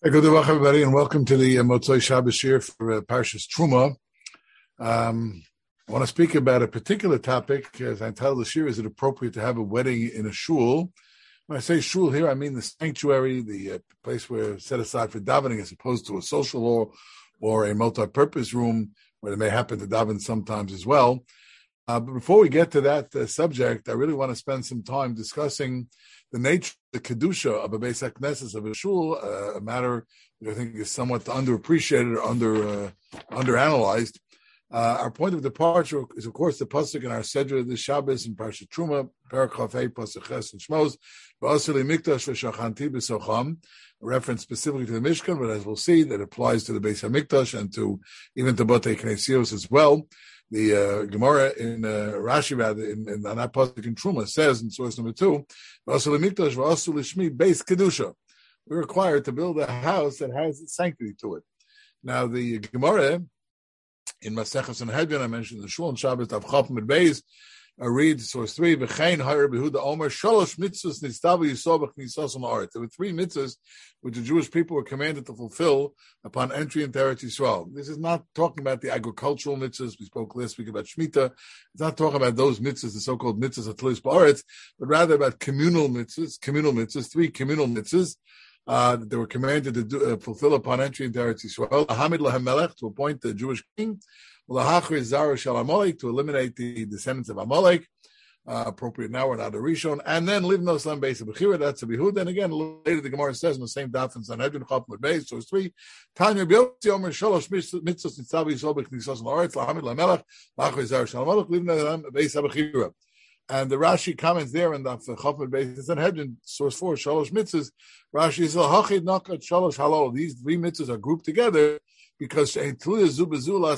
Hey, good day, everybody, and welcome to the Motzei Shabbos Shir for Parshas Truma. I want to speak about a particular topic. As I entitled the Shir, is it appropriate to have a wedding in a shul? When I say shul here, I mean the sanctuary, the place where it's set aside for davening, as opposed to a social hall or a multi-purpose room where they may happen to daven sometimes as well. But before we get to that subject, I really want to spend some time discussing the nature, the kedusha of a Beis HaKnesses, of a shul, a matter that I think is somewhat underappreciated or underanalyzed. Our point of departure is, of course, the pasuk in our Sedra this Shabbos in Parshat Truma, Perek Chafei, Pasuk Ches and Shmos, V'aseh li mikdash v'shachanti b'socham, a reference specifically to the Mishkan, but as we'll see, that applies to the Beis HaMikdash and to even to Batei Knesios as well. The Gemara in Rashi, rather, in that pasuk in Truma, says in source number 2, "V'aseh mikdash v'aseh lishmi beis kedusha." We're required to build a house that has sanctity to it. Now, the Gemara in Masechah Sanhedrin, I mentioned the Shul and Shabbos Tav Chaf Mid Beis, reads source 3, "V'chein ha'ir behuda omer shalosh mitzvos nistavu yisov b'chnisas ha'aretz." There were 3 mitzvos which the Jewish people were commanded to fulfill upon entry into Eretz Yisrael. This is not talking about the agricultural mitzvahs. We spoke last week about Shemitah. It's not talking about those mitzvahs, the so-called mitzvahs of Tlis Ba'aretz, but rather about communal mitzvahs, 3 communal mitzvahs that they were commanded to fulfill upon entry into Eretz Yisrael. Hamid lahem melech, to appoint the Jewish king. L'hachriz zara shel Amalek, to eliminate the descendants of Amalek. Appropriate now, we're not a Rishon. And then livnos lam beis b'chira, that's a bihud. And again, later the Gemara says in the same daf in Sanhedrin, Chaf Mid Beis, source 3, Tanya b'yotzi omer shalosh mitzvos nitzav yisol b'chnisos l'aretz, l'hamid lamelech, l'hachriz zara shel Amalek, livnos lam beis b'chira. And the Rashi comments there in the Chaf Mid Beis in Sanhedrin, source 4, shalosh mitzvos. Rashi says, hachid nakat shalosh halal. These 3 mitzvahs are grouped together because it has to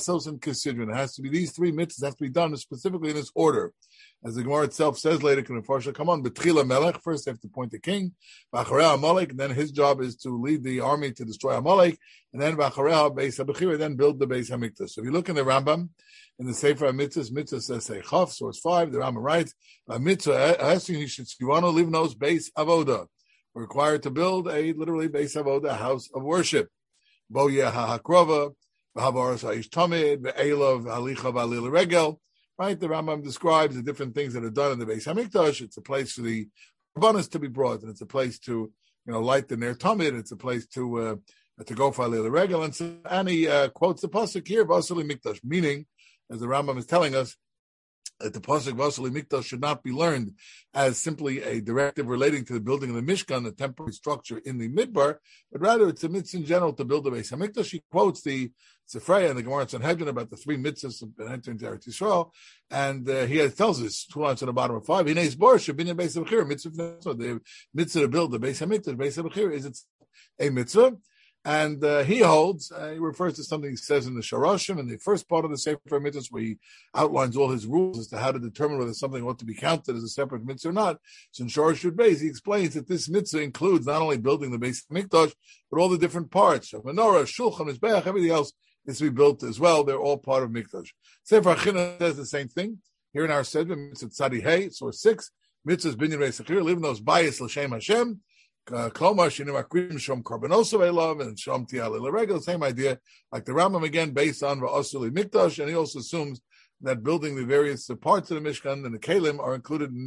be these 3 mitzvahs have to be done specifically in this order. As the Gemara itself says later, come on, B'tchila Melech, first they have to appoint the king, V'acharei Amalek, and then his job is to lead the army to destroy Amalek, and then V'acharei Beis HaBechira, then build the Beis HaMikdash. So if you look in the Rambam, in the Sefer HaMitzvahs, Mitzvah says, say, Chaf, source 5, the Rambam writes, Mitzvah, Livnos Beis Avoda. We're required to build literally Beis Avoda, a house of worship. Bo Yeh HaHakrova, V'havaras HaIsh Tamid, V'elav Halicha V'alil Regel. Right, the Rambam describes the different things that are done in the Beis HaMikdash. It's a place for the Rabbanos to be brought, and it's a place to, light the Ner Tamid. It's a place to go for Alil Regel. And he quotes the pasuk here, Vasili Mikdash, meaning, as the Rambam is telling us, that the pasuk Vasili Mikdash should not be learned as simply a directive relating to the building of the Mishkan, the temporary structure in the Midbar, but rather it's a mitzvah in general to build the Beis HaMikdash. He quotes the Sefraya and the Gemara Sanhedrin about the 3 mitzvahs of entering into Eretz Yisrael, and he tells us 2 lines on the bottom of 5. Hinei Zbor Shabinyan Beis HaBechira mitzvah. So the mitzvah to build the Beis HaMikdash, Beis HaBechira, is a mitzvah. And he holds, he refers to something he says in the Sharashim, in the first part of the Sefer Mitzvahs, where he outlines all his rules as to how to determine whether something ought to be counted as a separate mitzvah or not. So in Sharash Yud Beis, he explains that this mitzvah includes not only building the Beis HaMikdash, but all the different parts. Menorah, Shulchan, Mizbeach, everything else is to be built as well. They're all part of Mikdash. Sefer HaChinah says the same thing. Here in our Sefer, Mitzvah Tzadi Hey, source 6, Mitzvahs Binyan Beis HaChir, living those bias L'Shem Hashem, Klomar Shinim Akrim Shom Karbonoso Elav and Shom Tial Regel, same idea, like the Rambam again, based on Va'asuli Mikdash, and he also assumes that building the various parts of the Mishkan and the Kalim are included in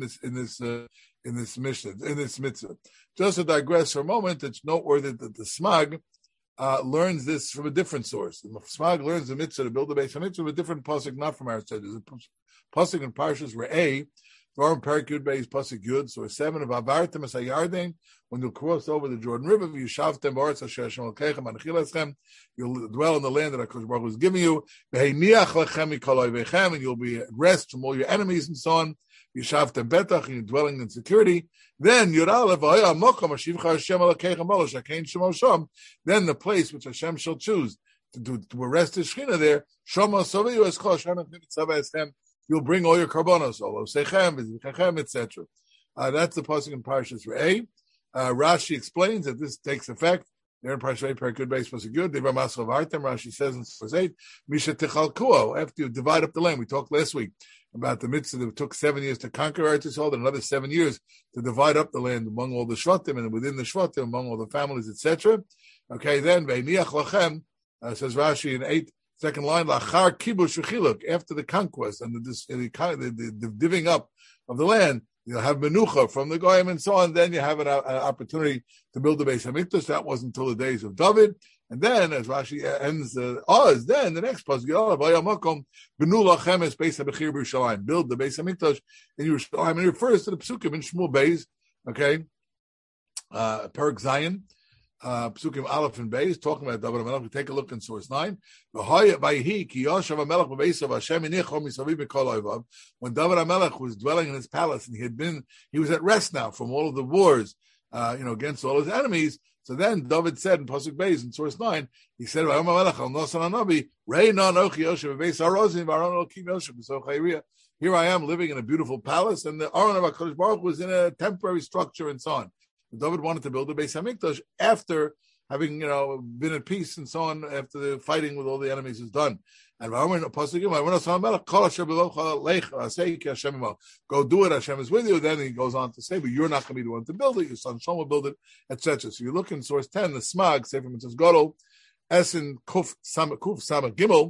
this mitzvah. Just to digress for a moment, it's noteworthy that the Smag learns this from a different source. The Smag learns the mitzvah to build the Beis HaMikdash from a different pasuk, not from our side. There's a pasuk in Parshas Re'eh, Dvarim Perek Yud Beis pasuk Yud, so 7 of Avartem Es HaYarden, when you'll cross over the Jordan River, Yishavtem B'aretz Asher Hashem Elokechem Anachil Eschem, you'll dwell in the land that HaKadosh Baruch Hu is giving you, V'heiniach Lechem Mikol Oivechem, and you'll be at rest from all your enemies and so on. Yishavtem Betach, and you're dwelling in security. Then Yudalev V'haya Mokom Ashivcha Hashem Elokechem B'alo Shakein Shemo Shom. Then the place which Hashem shall choose to arrest His Shechina there, Shoma Soviyu Eschol Shanach Nitzavah Eshem. You'll bring all your karbonos, all of sechem, v'zichem, etc. That's the pasuk in Parshas Re'eh. Rashi explains that this takes effect. There in Parshas Re'eh, Perek Yud Beis pasuk Yud, Devar Masel Vartem. Rashi says in verse 8, Misha Techalkuo. After you divide up the land, we talked last week about the mitzvah that took 7 years to conquer Eretz Yisrael, and another 7 years to divide up the land among all the shvatim, and within the shvatim among all the families, etc. Okay, then ve'niach lachem says Rashi in 8th line, lachar kibush v'chiluk, after the conquest and the divvying up of the land, you'll have menucha from the goyim and so on. Then you have an opportunity to build the Beis Hamikdash. That wasn't until the days of David. And then, as Rashi ends Oz, then the next pasuk, build the Beis Hamikdash in Yerushalayim, and it refers to the psukim in Shmuel Beis, okay, Perek Zion, psukim Aleph and Beis, talking about David HaMelech. We take a look in source 9. When David HaMelech was dwelling in his palace, and he was at rest now from all of the wars, against all his enemies. So then David said in pasuk Beis in source 9, he said, here I am living in a beautiful palace, and the Aron of HaKadosh Baruch was in a temporary structure and so on. David wanted to build the Beis Hamikdash after having, been at peace and so on, after the fighting with all the enemies is done. And go do it, Hashem is with you. Then he goes on to say, but you're not going to be the one to build it, your son Shlomo will build it, etc. So you look in source 10, the Smag, Sefer Mitzvos Gadol, Esin Kuf Sama Gimel,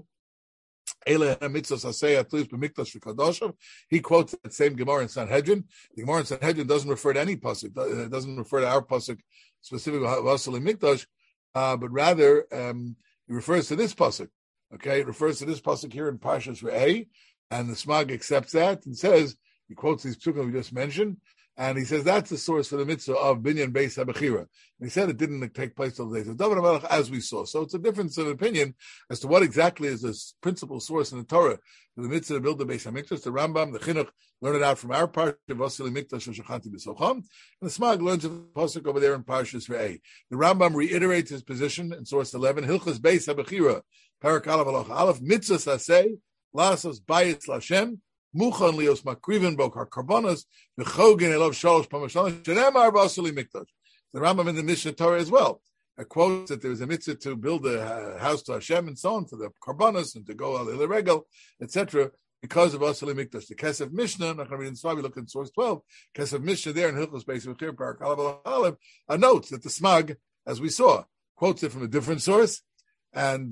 he quotes that same Gemara in Sanhedrin. The Gemara in Sanhedrin doesn't refer to any pasuk. It doesn't refer to our pasuk specifically Vasili Mikdash, but rather it refers to this pasuk. Okay, it refers to this pasuk here in Parshas Re'eh, and the Smag accepts that and says, he quotes these psukim we just mentioned, and he says that's the source for the mitzvah of Binyan Beis HaBechira. And he said it didn't take place till the days of David HaMelech, as we saw. So it's a difference of opinion as to what exactly is the principal source in the Torah for the mitzvah to build the Beis HaMikdash. The Rambam, the Chinuch, learn it out from our part of Vasili Mikdash Shachanti B'Socham, and the Smag learns of the pasuk over there in Parshas Re'eh. The Rambam reiterates his position in source 11, Hilchas Beis HaBechira, Parak Aleph Aleph, mitzvah saseh, lasos bayis lashem, muchan lios makriven bokar karbonos, v'chogen elov shalosh pamashalosh, shenemar vasili mikdash. The Rambam in the Mishnah Torah as well quotes that there is a mitzvah to build a house to Hashem and so on, for the karbonos and to go al regel, etc., because of vasili mikdash. The Kesef Mishnah, I'm not going to read in Svar, we look in source 12, Kesef Mishnah there in Hilchos Beis HaBechira, Parak Aleph notes that the Smag, as we saw, quotes it from a different source. And,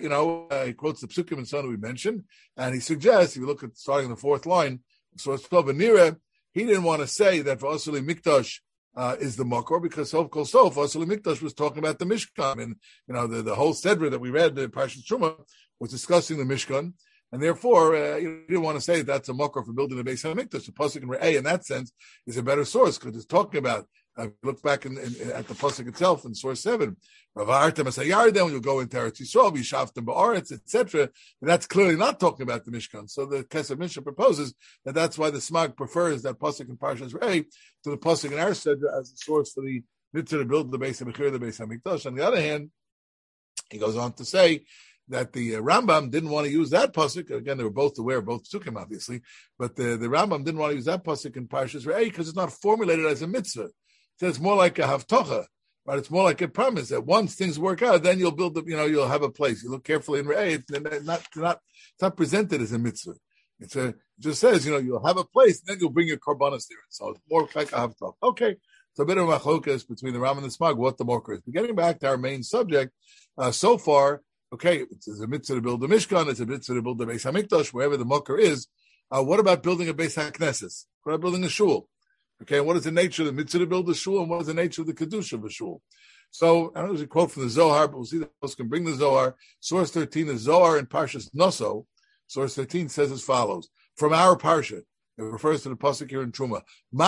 he quotes the psukim and so on we mentioned, and he suggests, if you look at starting the 4th line, source 12, Nira, he didn't want to say that Vasili Mikdash is the makor, because Sof Kol Sof, Vasili Mikdash was talking about the Mishkan, and, the whole Sedra that we read, the Parashat Truma, was discussing the Mishkan, and therefore, you didn't want to say that's a makor for building the Beis HaMikdash. The pasuk in Re'eh, in that sense, is a better source, because it's talking about, look back at the pasuk itself in source 7. When you go into Eretz Yisrael, Yishavtem Ba'aretz, etc. That's clearly not talking about the Mishkan. So the Kesef Mishnah proposes that that's why the Smag prefers that pasuk in Parshas Re'eh to the pasuk in our Sedra as a source for the mitzvah to build the Beis HaBechira, the Beis HaMikdash. On the other hand, he goes on to say that the Rambam didn't want to use that pasuk. Again, they were both aware of both psukim, obviously, but the Rambam didn't want to use that pasuk in Parshas Re'eh because it's not formulated as a mitzvah. So it's more like a havtocha, right? It's more like a promise that once things work out, then you'll build you'll have a place. You look carefully in Re'eh, it's not presented as a mitzvah. It just says, you'll have a place, and then you'll bring your karbanos there. So it's more like a havtocha. Okay. So a bit of a machlokas between the Ram and the Smag, what the mokar is. But getting back to our main subject, so far, okay, it's a mitzvah to build the Mishkan, it's a mitzvah to build the Beis HaMikdash, wherever the mokar is. What about building a Beis HaKnesses? What about building a shul? Okay, and what is the nature of the mitzvah to build the shul, and what is the nature of the kedusha of a shul? So, I don't know if there's a quote from the Zohar, but we'll see that else can bring the Zohar. Source 13 is Zohar in Parshas Noso. Source 13 says as follows, from our Parsha, it refers to the pasuk here in Truma.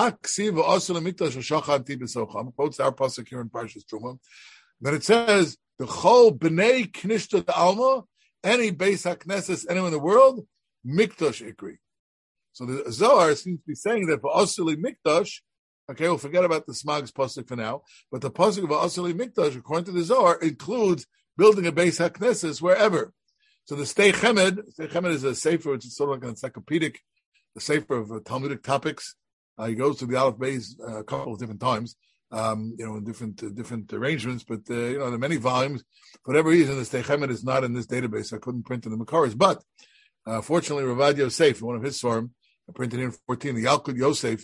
Quotes our pasuk here in Parshas Truma. Then it says, the chol b'nei knishta alma, any Beis HaKnesses, anyone in the world, mikdash ikri. So the Zohar seems to be saying that for Asili Mikdash, okay, we'll forget about the Smag's pasuk for now, but the pasuk of Asili Mikdash, according to the Zohar, includes building a Beis HaKnesses wherever. So the Stei Chemed is a sefer, which is sort of like an encyclopedic, a sefer of Talmudic topics. He goes to the Aleph Beis a couple of different times, in different arrangements, but there are many volumes. For whatever reason, the Stei Chemed is not in this database. I couldn't print in the Makaris, but fortunately, Ravad Yosef, in one of his Svarim, printed in 14, the Yalkut Yosef,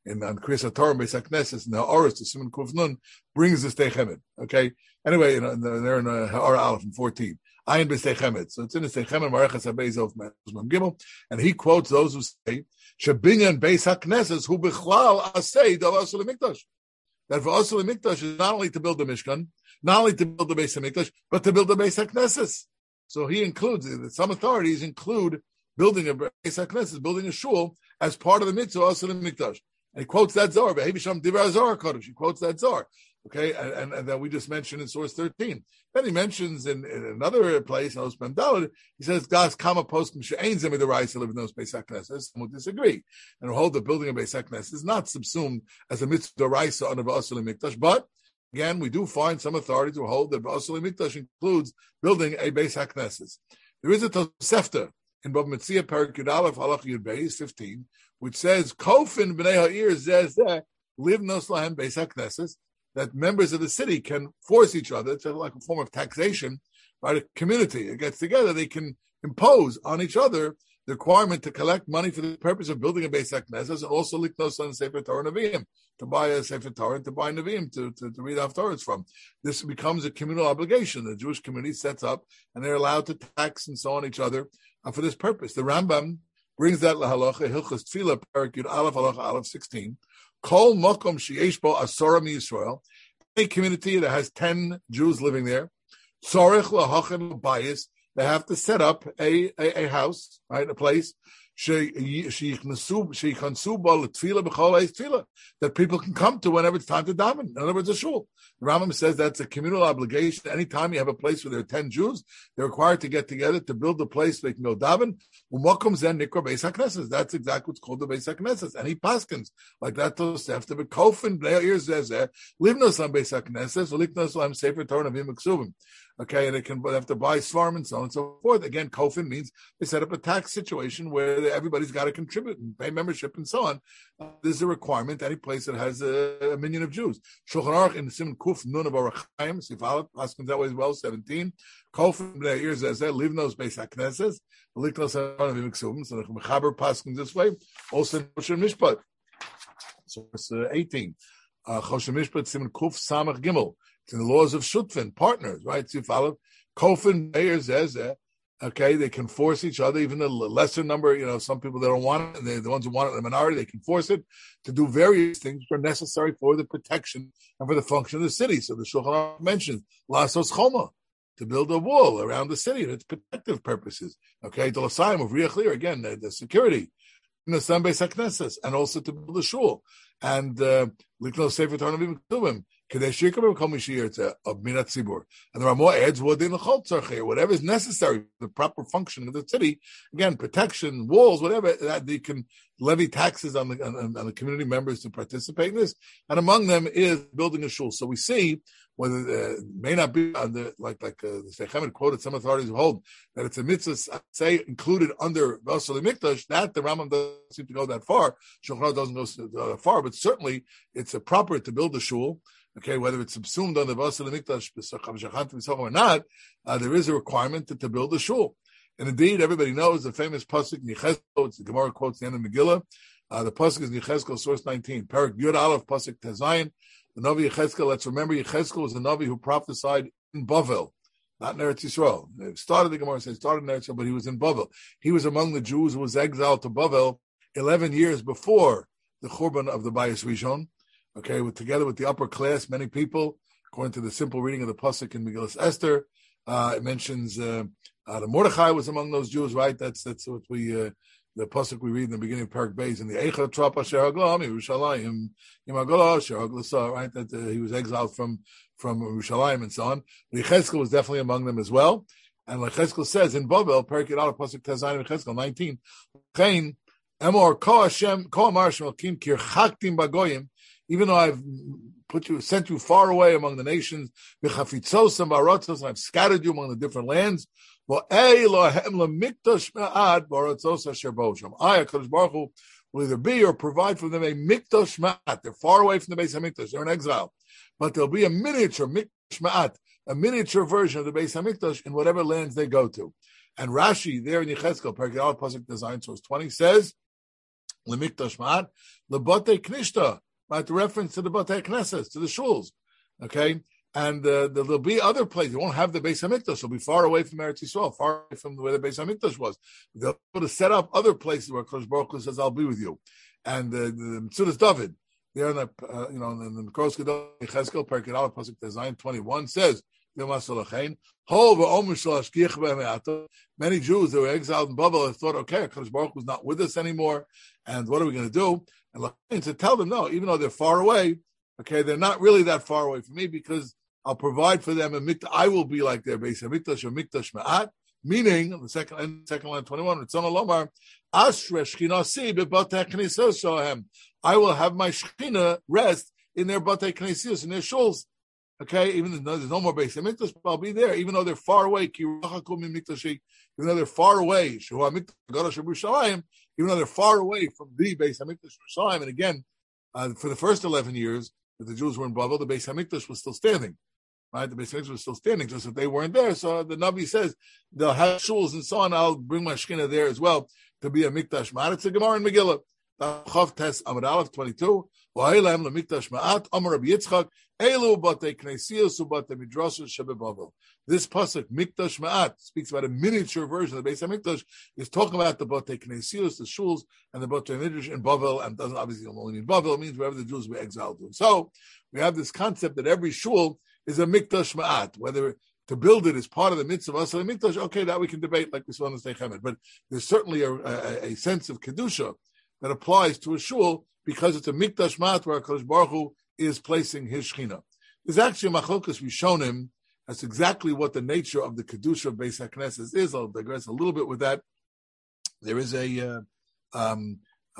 on Kriyas Torah, Beis HaKnesses, and the Ha'aros, the Simon Kuf Nun, brings this Techemet. Okay? Anyway, they're in Ha'ara Aleph in 14. Ayin B'Techemet. So it's in the Techemet, Marechas HaBeis of Mem Gimel, and he quotes those who say, Shebinyan Beis HaKnesses, hu bichlal asay davas l'mikdash. That for Asur Mikdash is not only to build the Mishkan, not only to build the Beis HaMikdash, but to build the Beis HaKnesses. So he includes, some authorities include building a Beis HaKnesses, building a shul, as part of the mitzvah Asur Mikdash. And he quotes that Zohar, he quotes that Zohar. Okay, and that we just mentioned in source 13. Then he mentions in another place, he says, Gas kama poskim she'ein zeh midaraisa live in those Beis HaKnesses. Some will disagree and hold the building of Beis HaKnesses is not subsumed as a mitzvah daraisa under Ba'asur Mikdash. But again, we do find some authorities who hold that Ba'asur Mikdash includes building a Beis HaKnesses. There is a Tosefta in Bava Metzia Perek Yud Aleph Halach Yud Beis 15, which says, Kofin b'nei ha'ir zeh zeh live nos lahem Beis HaKnesses, that members of the city can force each other. It's like a form of taxation, right? A community that gets together, they can impose on each other the requirement to collect money for the purpose of building a Beis HaKnesses, and also liknos on Sefer Torah Nevi'im, to buy a Sefer Torah and to buy Nevi'im to read Haftarahs from. This becomes a communal obligation the Jewish community sets up, and they're allowed to tax and so on each other for this purpose. The Rambam brings that lahalacha, Hilchos Tefillah, Perek Yud Aleph, Halacha Aleph 16, Kol Mokom Sheyesh Bo Asora MiYisrael, a community that has 10 Jews living there, Tzorech Lahachen Bayis, they have to set up a house, right, a place, that people can come to whenever it's time to daven. In other words, a shul. The Rambam says that's a communal obligation. Anytime you have a place where there are 10 Jews, they're required to get together to build a place where they can go daven. That's exactly what's called the Beis HaKnesses. And he paskins like that to Sefta, but Kofin, Livnos on Beis HaKnesses, Liknos on Sefer Torah Nevi'im Ksuvim. Okay, and they have to buy svarm and so on and so forth. Again, Kofin means they set up a tax situation where everybody's got to contribute and pay membership and so on. There's a requirement any place that has a minion of Jews. Shulchan Aruch in the Simon Kuf Nun of Orach Chaim, Sifal paskins that way as well. 17. Kofin b'nei ha'ir zeh zeh livnos Beis HaKnesses, liknos on Nevi'im Ksuvim. So the Mechaber paskins this way. Also in Choshen Mishpat, source 18. Choshen Mishpat Simon Kuf Samach Gimel. It's in the laws of Shutfin, partners, right? So you follow Kofin, Meir, Zezeh. Okay, they can force each other, even the lesser number, some people that don't want it, the ones who want it, the minority, they can force it to do various things which are necessary for the protection and for the function of the city. So the Shulchan Aruch mentions Lasos Choma, to build a wall around the city and its protective purposes. Okay, Dolasayim of Riach Lir, again, the security. In the Beis HaKnesses, and also to build a shul. And Liknos Sefer Torah Nevi'im Ksuvim. And there are more ads, whatever is necessary for the proper functioning of the city. Again, protection, walls, whatever, that they can levy taxes on the community members to participate in this. And among them is building a shul. So we see whether it may not be under, like the Sheikh quoted some authorities who hold that it's a mitzvah, say, included under Ba'asur Mikdash, that the Rambam doesn't seem to go that far. Shulchan Aruch doesn't go that far, but certainly it's proper to build a shul. Okay, whether it's subsumed on the Ba'asur Mikdash or not, there is a requirement to build a shul. And indeed, everybody knows the famous pasuk Yechezkel. It's the Gemara quotes the end of Megillah. The pasuk is Yechezkel, source 19. Perek Yud Aleph pasuk Tezayin. The Navi Yechezkel. Let's remember, Yechezkel was the Navi who prophesied in Bavel, not in Eretz Yisrael. It started, the Gemara says, started in Eretz Yisrael, but he was in Bavel. He was among the Jews who was exiled to Bavel 11 years before the Churban of the Bayis Rishon. Okay, together with the upper class, many people, according to the simple reading of the pasuk in Megillas Esther, it mentions the Mordechai was among those Jews, right? That's what we the pasuk we read in the beginning of Perek Beis in the Eicha Trop Asher Haglam Yerushalayim Yimagala Asher Haglasa, right? That he was exiled from Yerushalayim and so on. Yechezkel was definitely among them as well. And like Yechezkel says in Babel, Perek Yud pasuk Tezayin Yechezkel 19, Chain Emor Ko Hashem Ko Amar Shmalkim Kirchaktim Bagoyim. Even though I've sent you far away among the nations, and I've scattered you among the different lands. I, HaKadosh Baruch Hu, will either be or provide for them a mikdash ma'at. They're far away from the Beis HaMikdash. They're in exile. But there'll be a miniature mikdash ma'at, a miniature version of the Beis HaMikdash in whatever lands they go to. And Rashi, there in Yechezkel, Perek Yud Pasuk Design, source 20, says, Lemikdash Ma'at, Lebate Knishta, right? The reference to the Bate Knesses, to the shuls, okay? And there'll be other places. You won't have the Beis HaMikdash. It'll be far away from Eretz Yisrael, far away from where the Beis HaMikdash was. They'll be able to set up other places where Kodesh Baruch Hu says, I'll be with you. And the Metzudas David, there in the, in the Mikros Gedol, Yechezkel, Perkei Aleph, Pasuk Tezayin 21 says, many Jews that were exiled in Babel have thought, okay, Kodesh Baruch Hu is not with us anymore, and what are we going to do? And to tell them, no, even though they're far away, okay, they're not really that far away from me because I'll provide for them a mikdash. I will be like their Beis HaMikdash or Mikdash Ma'at, meaning the second line 21, Ritzon Lomar, Ashre Shchinasi beBatei Knessos Shohem. I will have my Shechina rest in their Batei Knessos, in their shuls. Okay, even though there's no more Beis HaMikdash, I'll be there, even though they're far away. Even though they're far away, even though they're far away from the Beis HaMikdash Yerushalayim. And again, for the first 11 years that the Jews were in Babel, the Beis HaMikdash was still standing. Right, the Beis HaMikdash was still standing, just that they weren't there. So the Navi says they'll have shuls and so on. I'll bring my Shekhinah there as well to be a Mikdash Ma'at. It's a Gemara in Megillah. Chav Tes Amud Aleph 22. V'ha'ilem leMikdash Ma'at. Amar Rabbi Yitzchak. Elu batei Knesios u'batei Midrashos shebeBavel. This pasuk Mikdash Ma'at speaks about a miniature version of the Beis HaMikdash. Is talking about the batei Knesios, the shuls, and the batei Midrash in Bavel, and doesn't obviously only mean Bavel. It means wherever the Jews were exiled to. So we have this concept that every shul is a Mikdash Ma'at. Whether to build it is part of the mitzvah of Asal Mikdash, okay, that we can debate like we saw in the Sdei Chemed. But there's certainly a sense of kedusha that applies to a shul because it's a Mikdash Ma'at where Kodesh Baruch Hu is placing his Shechina. There's actually a machlokas Rishonim. That's exactly what the nature of the kedusha of Beis HaKnesses is. I'll digress a little bit with that. There is a Ramban,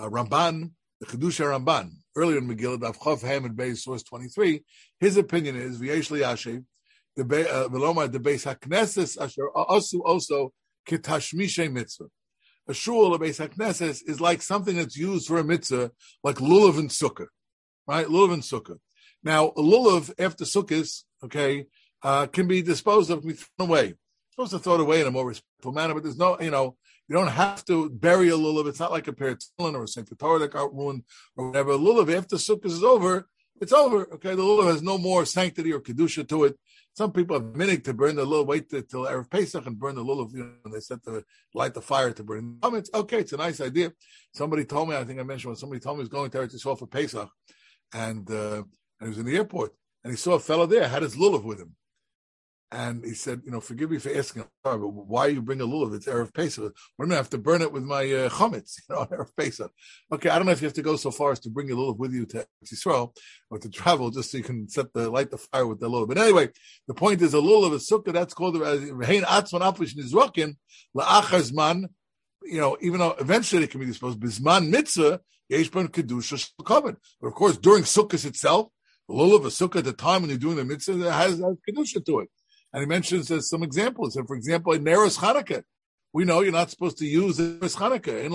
the kedusha Ramban, earlier in Megillah, Daf Chav Ham and Beis, source 23. His opinion is V'yesh liyashiv the Beis HaKnesses asher asu also ketashmishay mitzvah. A shul, a Beis HaKnesses, is like something that's used for a mitzvah, like lulav and sukkah, right? Lulav and sukkah. Now, a lulav after sukkahs, okay, can be disposed of, can be thrown away. You're supposed to throw it away in a more respectful manner, but there's no, you don't have to bury a lulav. It's not like a pair of tefillin or a Sefer Torah that got ruined or whatever. A lulav after sukkahs is over, it's over. Okay, the lulav has no more sanctity or kedusha to it. Some people have minig to burn the lulav, wait till Erev Pesach and burn the lulav. When they set to light the fire to burn the it's okay. It's a nice idea. Somebody told me, I think I mentioned when somebody told me he was going to Eretz Yisrael for Pesach, and he was in the airport, and he saw a fellow there, had his lulav with him. And he said, forgive me for asking, but why you bring a lulav? It's Erev Pesach. We're going to have to burn it with my chametz, Erev Pesach. Okay, I don't know if you have to go so far as to bring your lulav with you to Yisrael or to travel just so you can light the fire with the lulav. But anyway, the point is a lulav, a sukkah, that's called Rehein Atzman Afish Nizrokin, La'achar Zman, even though eventually it can be disposed, Bizman Mitzvah, Yesh Ben Kedusha Shekavod. But of course, during sukkahs itself, the lulav, a sukkah at the time when you're doing the mitzvah, has Kedusha to it. And he mentions some examples. So, for example, in Neros Chanukah, we know you're not supposed to use Neros Chanukah.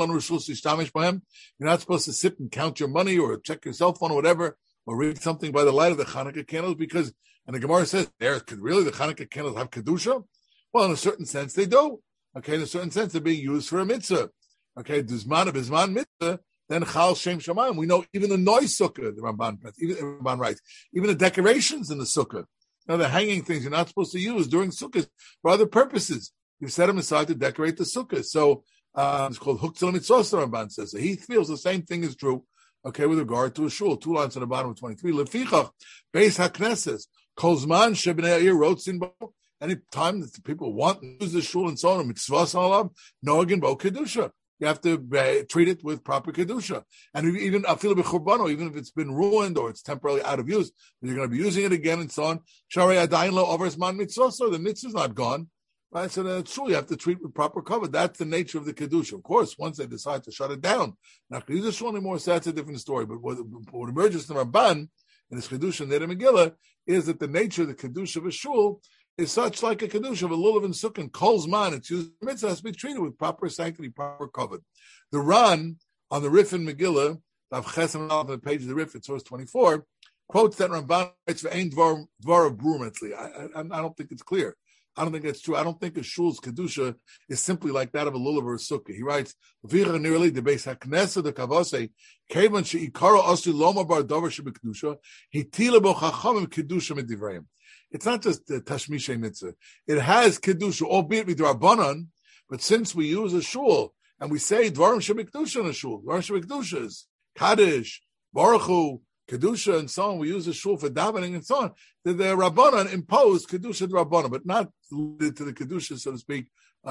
You're not supposed to sit and count your money or check your cell phone or whatever, or read something by the light of the Chanukah candles because, and the Gemara says, really the Chanukah candles have Kedusha? Well, in a certain sense, they do. Okay, in a certain sense, they're being used for a mitzvah. Okay, Duzman of Bizman mitzvah, then Chal Shem Shamayim. We know even the noise sukkah, the Ramban writes, even the decorations in the sukkah. Now, the hanging things you're not supposed to use during sukkahs for other purposes. You set them aside to decorate the sukkah. So it's called Huktzil Mitzvos, the Ramban says. So he feels the same thing is true, okay, with regard to a shul. 2 lines on the bottom of 23. Lefichach, Beis HaKnesses, Kolzman Shebnei Yair Rotzin Bo. Any time that the people want to use the shul and so on, Mitzvos Alav, Noagin Bo Kedusha. You have to treat it with proper kedusha, and even afil b'churbano, even if it's been ruined or it's temporarily out of use, you're going to be using it again and so on. Sharei adayin lo overs man mitzvah, so the mitzvah's not gone, right? So that's true. You have to treat with proper cover. That's the nature of the kedusha. Of course, once they decide to shut it down, not going to use the shul anymore, so that's a different story. But what emerges from Ramban in this kedusha in the Megillah is that the nature of the kedusha of a shul is such like a kedusha of a lulav and sukkah, Kol's man, it's used for mitzvah, has to be treated with proper sanctity, proper covered. The Ran on the Rif in Megillah, on the page of the Rif, it's source 24, quotes that Ramban writes for Ein Dvar of Brumetzli. I don't think it's clear. I don't think that's true. I don't think a shul's kedusha is simply like that of a lulav or a sukkah. He writes, "V'char nearly the beis haknesset the kavase kevan sheikara osu loma bar davar shebekdusha hitila bo chachamim kedusha medivrayim." It's not just the tashmishay mitzvah. It has kedusha, albeit midrabanan. But since we use a shul and we say dvarim shebekdusha in a shul, dvarim shebekdusha is kaddish, baruch hu, kedusha, and so on. We use a shul for davening and so on. The rabbanan imposed kedusha rabbanan, but not limited to the kedusha, so to speak,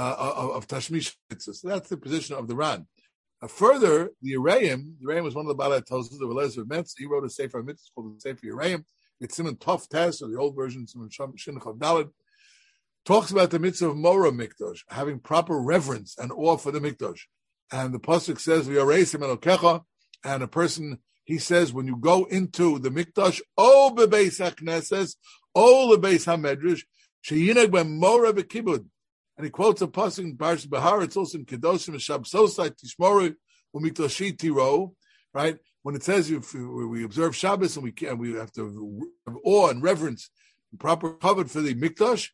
of tashmish mitzvah. So that's the position of the Ran. Further, the Yereim was one of the Balei Tosfos, the Eliezer of Metz. He wrote a sefer mitzvah called the Sefer Yereim. It's Simon Tov Tes, or the old version, Simon Shin Chav Daled. Talks about the mitzvah of Mora Mikdash, having proper reverence and awe for the Mikdash. And the pasuk says, "V'yareisim elokecha," and a person, he says, when you go into the Mikdash, O bebeis hakneses, O lebeis hamedrash, sheyineg b'mora v'kibud. And he quotes a pasuk in Parashat Bahar. It's also in Kedoshim Shabsosai Tishmoru u'Mikdashi Tiro, right? When it says we observe Shabbos and we have to have awe and reverence and proper covered for the Mikdash,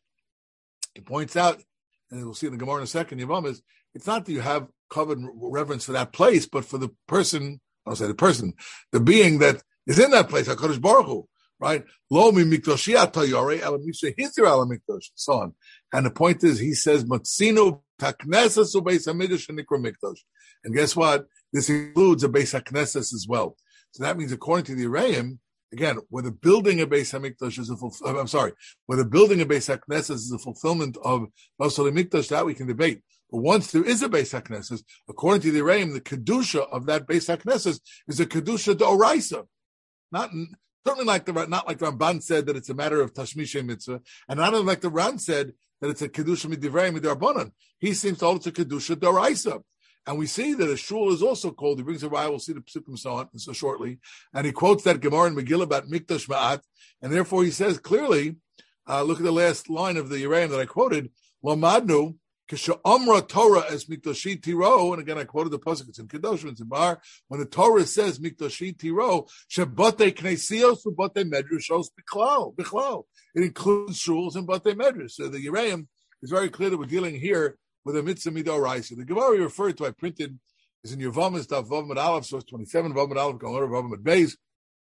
he points out, and we'll see in the Gemara in a second, Yavamas, it's not that you have covered reverence for that place, but for the person, I'll say the being that is in that place, HaKadosh Baruch Hu, right? Lo mi mikdoshi atayore, ala mishe hizir ala mikdosh, so on. And the point is, he says, Matzinu taknesas ubeis hamidrash nikra mikdosh. And guess what? This includes a Beis HaKnesses as well. So that means, according to the Yereim, again, whether building a Beis HaMikdash is whether building a Beis HaKnesses is a fulfillment of Basal HaMikdash, that we can debate. But once there is a Beis HaKnesses, according to the Yereim, the Kedusha of that Beis HaKnesses is a Kedusha d'oraisa. Certainly not like the Ramban said that it's a matter of Tashmishay Mitzvah, and not like the Ran said that it's a Kedusha midivrayim midarbanan. He seems to hold it's a Kedusha d'oraisa. And we see that a shul is also called, he brings a raya, we'll see the psukim so shortly, and he quotes that Gemara in Megillah about Mikdash Ma'at, and therefore he says clearly, look at the last line of the Yereim that I quoted, Lamadnu, K'sha'amra Torah as Mikdashi Tiro, and again I quoted the pasuk, it's in Kedoshim, it's in Bar, when the Torah says Mikdashi Tiro, Shebate Knesios u'Bate Medrashos Bichlal. It includes shuls and Bate Medrash. So the Yereim is very clear that we're dealing here with a mitzvah midoraisa. The Gemara we referred to, I printed, is in Yevamos, Daf Vav Mid Aleph, source 27, Vav Mid Aleph, Gemara Vav Mid Beis.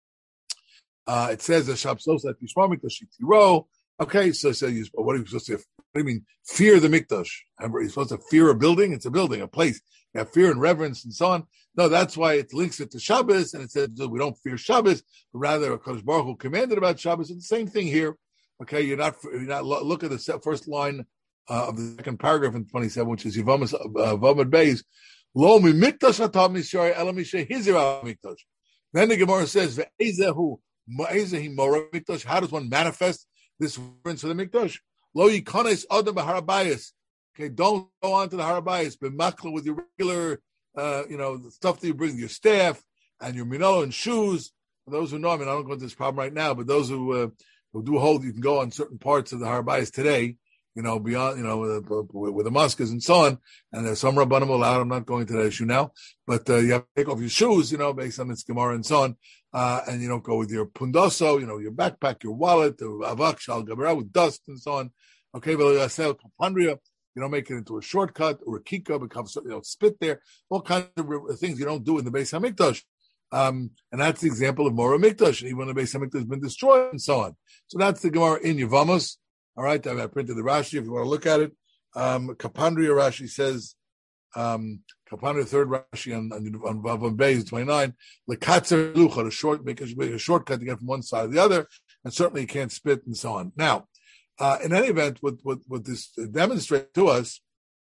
It says, "Shabsos at Yishma Mikdash Tiro." Okay, so what are you supposed to? What do you mean? Fear the Mikdash? Remember, you're supposed to fear a building. It's a building, a place. You have fear and reverence and so on. No, that's why it links it to Shabbos, and it says we don't fear Shabbos, but rather HaKadosh Baruch Hu commanded about Shabbos. It's the same thing here. Okay, you're not look at the first line of the second paragraph in 27, which is Yevamos Vav Beis, Lo mi mikdash atam nishrei ela mishe hizir al mikdash. Then the Gemara says, Ve'ezehu ma'ezehi mora mikdash. How does one manifest this reference to the mikdash? Lo yikanes adam b'harabayis. Okay, don't go on to the harabayis. B'makla with your regular, the stuff that you bring, your staff and your minolo and shoes. For those who know, I don't go into this problem right now, but those who do hold, you can go on certain parts of the harabayis today. Beyond, with the muskers and so on, and there's some rabbanim allowed. I'm not going to that issue now, but you have to take off your shoes, based on its Gemara and so on, and you don't go with your pundoso, your backpack, your wallet, the avak shal gabra with dust and so on. Okay, but you don't make it into a shortcut or a kika, becomes spit there, all kinds of things you don't do in the Beis Hamikdash. And that's the example of Mora Mikdash, even when the Beis Hamikdash has been destroyed and so on. So that's the Gemara in Yevamos. All right, I printed the Rashi if you want to look at it. Kapandria Rashi says, Kapandria third Rashi on Vav Beis 29, Lekatzer Lucha, make a shortcut to get from one side to the other, and certainly you can't spit and so on. Now, in any event, what this demonstrates to us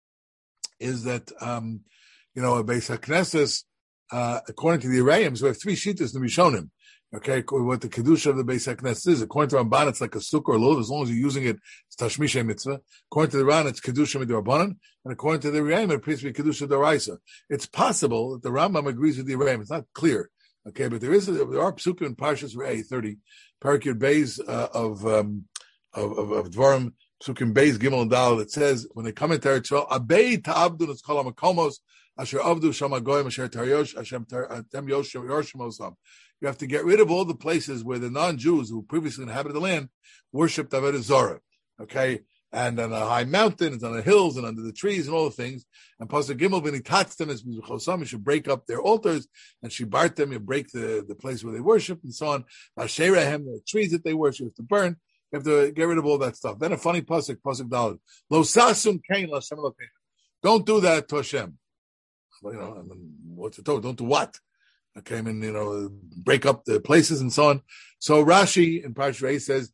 is that, a Beis HaKnesses, according to the Yereim, we have three shittas to be shown him. Okay, what the kedusha of the Beis HaKnesses is. According to Ramban, it's like a sukkah or lulav. As long as you're using it, it's tashmishay mitzvah. According to the Ran, it's kedusha midrabanan, and according to the Yereim, it appears to be kedusha d'oraisa. It's possible that the Rambam agrees with the Yereim. It's not clear. Okay, but there are psukim in Parshas Re'eh 30, Parakir Beis of Dvarim, psukim Beis Gimel and Dal, that says when they come into Eretz Yisrael, Abei ta'abdu n'tzkol hamakomos asher avdu sham hagoyim asher taryosh ashem tem yoshim osam. You have to get rid of all the places where the non-Jews who previously inhabited the land worshipped Avodah Zarah. Okay, and on a high mountain, and on the hills, and under the trees, and all the things. And Pasuk Gimel, when he touched them as Mizbechosam, you should break up their altars, and Shibart them, you break the place where they worship, and so on. Asherahem, the trees that they worship, you have to burn. You have to get rid of all that stuff. Then a funny Pasuk Dalet. Lo sasum kain l'Hashem Elokeichem. Don't do that to Hashem. Well, I mean, what's it told? Don't do what? Okay, I mean, break up the places and so on. So Rashi in Parashat Re'eh says,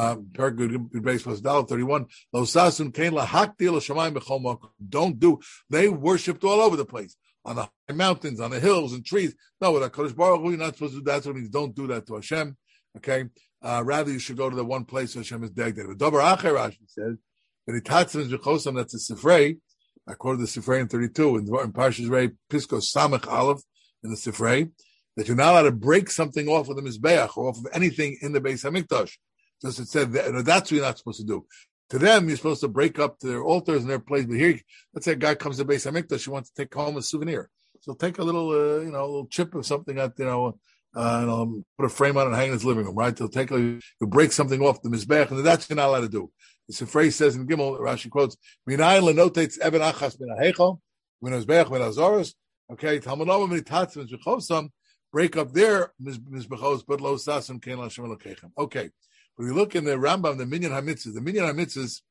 Paragud 31, Lo sasun kain lahakti l'shamayim b'chol makom. Don't do. They worshipped all over the place, on the high mountains, on the hills and trees. No, with HaKadosh Baruch Hu, you're not supposed to do that. So it means don't do that to Hashem. Okay, rather you should go to the one place Hashem is designated. Davar Acher, Rashi says, that's a Sifrei. I quoted the Sifrei in 32 in Parshas Re'eh, Piskos Samech Aleph in the Sifrei, that you're not allowed to break something off of the Mizbeach or off of anything in the Beis HaMikdash. Just it said that's what you're not supposed to do. To them, you're supposed to break up their altars and their place. But here, let's say a guy comes to Beis HaMikdash, he wants to take home a souvenir. So take a little, a little chip of something that, and put a frame on it and hang in his living room, right? He'll break something off the Mizbeach, and that's what you're not allowed to do. The Sifrei says in Gimel, Rashi quotes, Minayin lenotates even achas min ha'hecho, min ha'zbeach, min ha'zoros. Okay, Talmud Lama min tatzim z'chosam, break up their mizbechos, but lo sasum kein l'Hashem Elokeichem. Okay, when we look in the Rambam, the Minyan HaMitzvahs,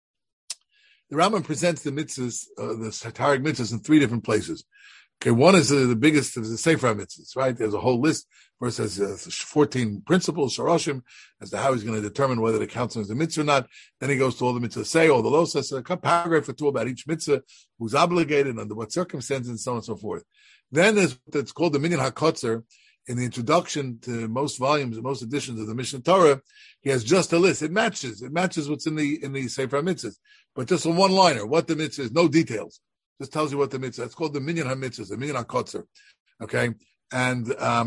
the Rambam presents the mitzvahs, the satiric mitzvahs in three different places. Okay, one is the biggest of the Sefer HaMitzvahs, right? There's a whole list. First has 14 principles, Shoroshim, as to how he's going to determine whether the council is a mitzvah or not. Then he goes to all the mitzvahs say, all the losas, a paragraph or two about each mitzvah, who's obligated, under what circumstances, and so on and so forth. Then there's what's called the Minyan HaKotzer. In the introduction to most volumes and most editions of the Mishnah Torah, he has just a list. It matches what's in the Sefer HaMitzvahs, but just a one-liner, what the mitzvah is, no details. Just tells you what the mitzvah. It's called the Minyan HaMitzvahs, the Minyan HaKotzer. Okay, and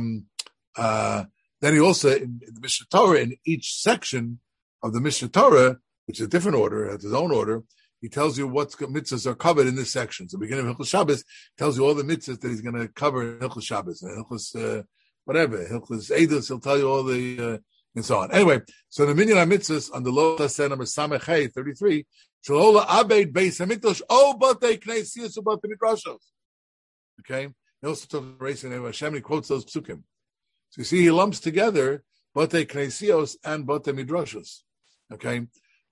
then he also in the Mishnah Torah, in each section of the Mishnah Torah, which is a different order, has his own order, he tells you what mitzvahs are covered in this section. So, beginning of Hilchos Shabbos tells you all the mitzvahs that he's going to cover in Hilchos Shabbos and Hilchos Hilchos Eidos. He'll tell you all the and so on. Anyway, so the Minyan HaMitzvahs on the Lo Taseh number Samech 33. Shalola Abed Beis Hamikdash O Batei Kneisios O Batei Midrashos. Okay, he also talks about racing Hashem. He quotes those psukim. So you see, he lumps together Batei Kneisios and Batei Midrashos. Okay,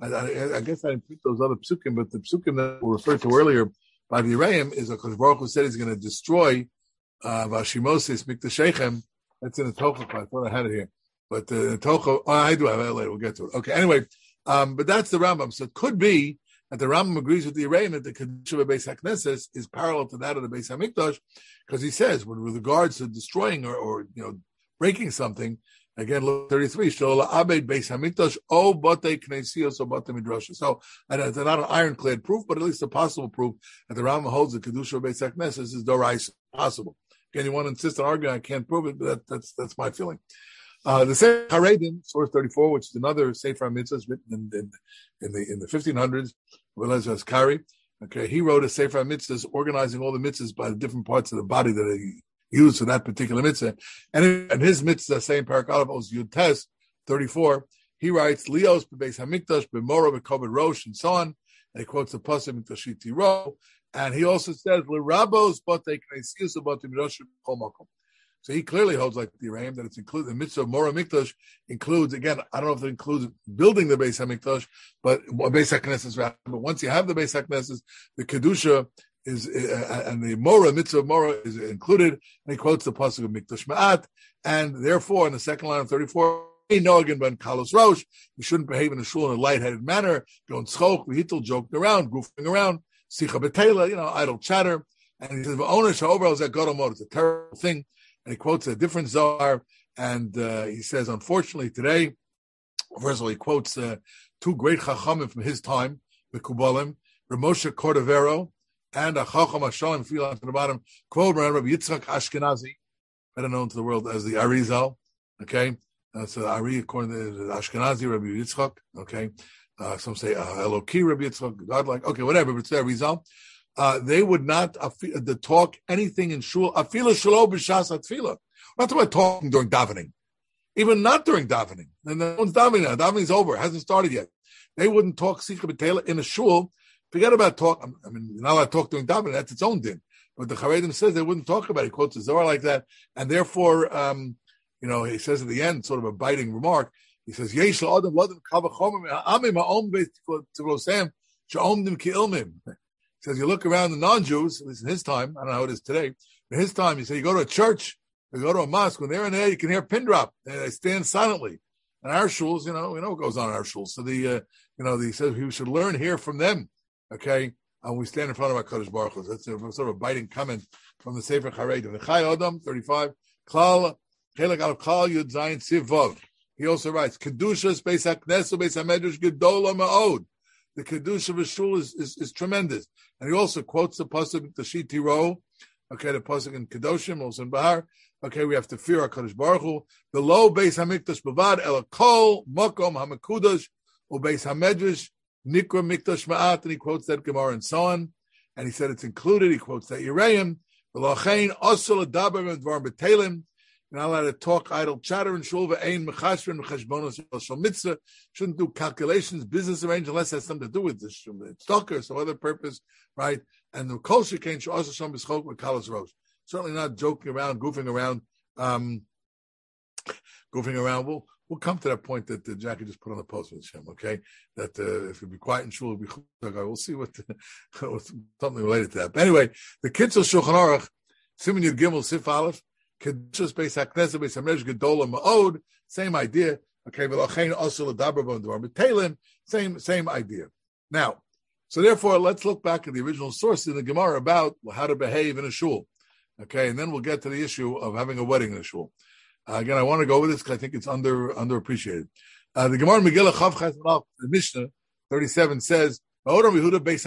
I guess I didn't put those other psukim, but the psukim that were referred to earlier by the Yereim is because Baruch Hu said he's going to destroy Vashimosis Mikdashechem. That's in the Tocha. I thought I had it here, but the Tocha. Oh, I do have it later. We'll get to it. Okay. Anyway, but that's the Rambam. So it could be that the Rambam agrees with the Yereim that the Kedusha of Beis HaKnesses is parallel to that of the Beis HaMikdash, because he says, with regards to destroying or breaking something, again, look 33, Shola Abed Beis HaMikdash O Batei Kneisios O Batei Midrashos. So, and it's not an ironclad proof, but at least a possible proof that the Rambam holds the Kedusha of Beis HaKnesses is Dorais possible. Again, you want to insist on arguing, I can't prove it, but that's my feeling. The Sefer Haredim, source 34, which is another Sefer HaMitzvahs written in the 1500s, Elazar Askari. Okay, he wrote a Sefer HaMitzvahs organizing all the mitzvahs by the different parts of the body that he used for that particular mitzvah. And his mitzvah, same Parak Aleph, Yud Tes 34, he writes, Leos bebeis hamikdash b'mora b'koved rosh, and so on. And he quotes the pasuk Mikdashi Tiro. And he also says, L'rabos batei kneisios batei midrash b'chol makom. So he clearly holds like the Yereim that it's included. The mitzvah of Mora Mikdash includes, again, I don't know if it includes building the Beis HaMikdash, but Beis HaKnesses, but once you have the Beis HaKnesses, the Kedusha is, and the Mora, mitzvah of Mora is included. And he quotes the pasuk of Mikdash Ma'at. And therefore, in the second line of 34, no again ben kalos rosh, you shouldn't behave in a shul in a lightheaded manner, going tzchok, v'hitel, joking around, goofing around, sicha betela, idle chatter. And he says, "Owner sha'over is a godamot." It's a terrible thing. And he quotes a different Zohar, and he says, unfortunately today, first of all, he quotes two great Chachamim from his time, the Kubalim, Ramosha Cordovero, and a Chacham Hashalim, feel on the bottom, quote Rabbi Yitzchak Ashkenazi, better known to the world as the Arizal, okay? So Ari, according to the Ashkenazi, Rabbi Yitzchak, okay? Some say Eloki, Rabbi Yitzchak, godlike, okay, whatever, but it's the Arizal. They would not talk anything in shul. Afila shelo b'shas atfila. We're not talking about talking during davening, even not during davening. And no one's davening now. Davening's over; it hasn't started yet. they wouldn't talk Sikha B'Tela in a shul. Forget about talk. I mean, you're not allowed to talk during davening. That's its own din. But the Charedim says they wouldn't talk about it. He quotes the Zohar like that. And therefore, he says at the end, sort of a biting remark, he says, Yesh la'adam l'adam kavachomim ha'amim ha'om be'tivlosem she'omdim ki'ilmim. He says, you look around the non-Jews, at least in his time, I don't know how it is today, in his time, he said, you go to a church, you go to a mosque, when they're in there, you can hear pin drop. They stand silently. And our shuls, we know what goes on in our shuls. So he says we should learn here from them. Okay, and we stand in front of our Kadosh Baruch Hu. That's sort of a biting comment from the Sefer Charedim. The Chai Adam 35. Klal Chelek Al Klal Yud Zayin Siv Vav. He also writes Kedushas Beis HaKnesset Beis HaMedrash Gedola Ma'od. The Kedusha of a shul is tremendous, and he also quotes the pasuk the Shitiro. Okay, the pasuk in Kedoshim, also in Bahar. Okay, we have to fear our Kadosh Baruch Hu. The low Beis HaMikdash Bavad El Kol Makom HaMekudash uBeis HaMedrash Nikra Mikdash Ma'at, and he quotes that Gemara and so on. And he said it's included. He quotes that Yereim. V'lochein osel adaber v'dvar b'telim. You're not allowed to talk idle chatter and shul v'ein mechashrin mechashbonos shel mitzvah. Shouldn't do calculations, business arrangements, unless it has something to do with this stalker, some other purpose, right? And the kol shekain she'asa shom b'schok v'kalas rosh. Certainly not joking around, goofing around. We'll come to that point that Jackie just put on the post with Hashem, okay? That if it'd be quiet in shul, it'd be we'll see what something related to that. But anyway, the Kitzur Shulchan Aruch, Siman Yud Gimel Sif Aleph, Kedushas Beis HaKnesset Beis HaMedrash Gedola Ma'od, same idea. Okay, V'lochein Osel Adaber V'dvar B'Telim, same idea. Now, so therefore, let's look back at the original source in the Gemara about how to behave in a shul. Okay, and then we'll get to the issue of having a wedding in a shul. Again, I want to go with this because I think it's underappreciated. The Gemara Megillah Chav Ches Malach, the Mishnah 37 says, even if a Beis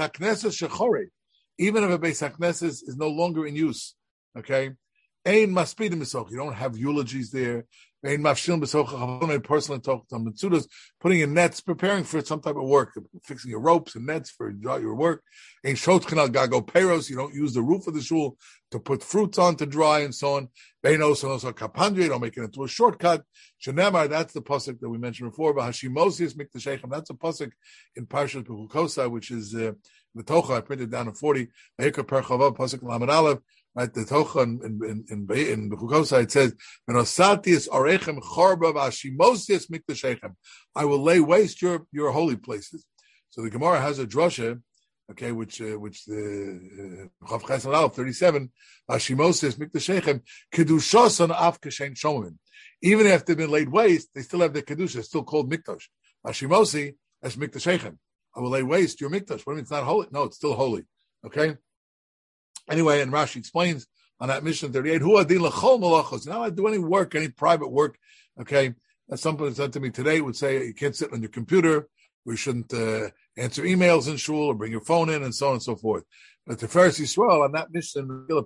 HaKnesses is no longer in use, okay, Ein Maspidim B'soch, you don't have eulogies there. Ein Mafshilin B'soch, personal talk to Mitzudas, putting in nets, preparing for some type of work, fixing your ropes and nets for your work. Ein Shotchen Al Gago Peros, you don't use the roof of the shul to put fruits on to dry and so on. Bein also Kapandre, don't make it into a shortcut. Shenemar, that's the pasuk that we mentioned before. Bahashimosius Miktashechem, that's a pasuk in Parshas Bechukosa, which is the Tocha. I printed down in 40. Vayikra Perchavav pasuk Lamed Aleph. Right, the Tocha in Bechukosa it says, "Menosatius arechem charba v'ashimosius miktashechem." I will lay waste your holy places. So the Gemara has a drasha, okay, which the Chav Ches Malach 37, "Ashimosius miktashechem kedushasan af kashen shomim." Even after they've been laid waste, they still have their kedusha, it's still called mikdash. Ashimosi as miktashechem. I will lay waste your mikdash. What do you mean it's not holy? No, it's still holy. Okay. Anyway, and Rashi explains on that Mishnah 38, Hu adin l'chol malachos. Now I do any work, any private work. Okay, as somebody said to me today, would say you can't sit on your computer. We shouldn't answer emails in shul or bring your phone in, and so on and so forth. But the Pharisee Yisrael on that Mishnah,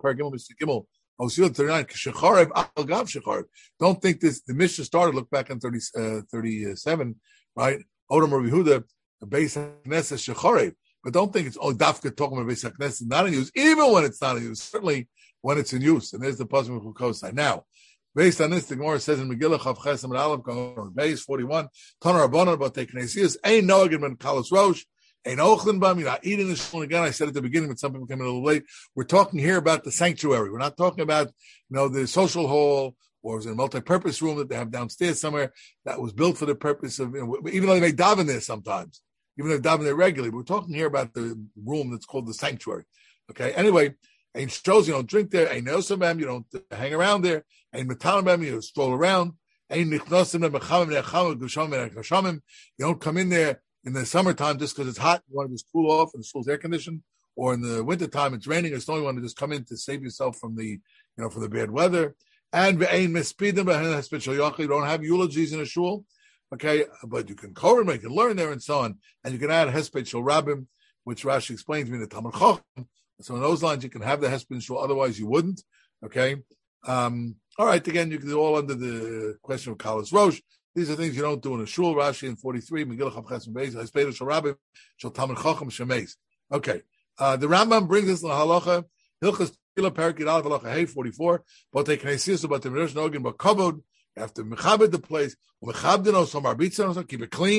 don't think this. The Mishnah started. Look back on 37, right? Odom Rabbi Yehuda, Beis HaKnesses shecharev. But don't think it's only dafka talking about Beis HaKnesset not in use, even when it's not in use, certainly when it's in use. And there's the pasuk of Chukosai. Now, based on this, the Gemara says in Megillah Chav Ches Amud Aleph, base 41, Tanar Rabbanan about Teknesias, Ein Noagin Ben Kalos Rosh, Ein Ochlin Bam, you're not eating this. And again, I said at the beginning, but some people came in a little late. We're talking here about the sanctuary. We're not talking about, the social hall or a multi-purpose room that they have downstairs somewhere that was built for the purpose of, even though they may daven there sometimes. Even if they're davening there regularly, we're talking here about the room that's called the sanctuary. Okay. Anyway, ain't shows you don't drink there. Ain't nosabem, you don't hang around there. Ain't metalamem, you don't stroll around. Ain't nichnosim you don't come in there in the summertime just because it's hot. You want to just cool off and the school's air conditioned, or in the wintertime it's raining or snowing. You want to just come in to save yourself from the from the bad weather. And ain't mispidim, you don't have eulogies in a shul. Okay, but you can korban, you can learn there and so on. And you can add Hesped Shel Rabbim, which Rashi explains mean the Talmud Chacham. So in those lines, you can have the Hesped Shel, otherwise you wouldn't. Okay. All right, again, you can do all under the question of Kalas Rosh. These are things you don't do in a shul. Rashi in 43, Megillah Chav Ches Beis, Hesped Shel Rabbim, Shel Talmud Chacham Shemeis. Okay. The Rambam brings us the halacha, Hilchas Tefillah Perak Yud Halacha Hey 44, but they can see about the Midrash Nogin, but kavod. You have to mechabed the place, keep it clean.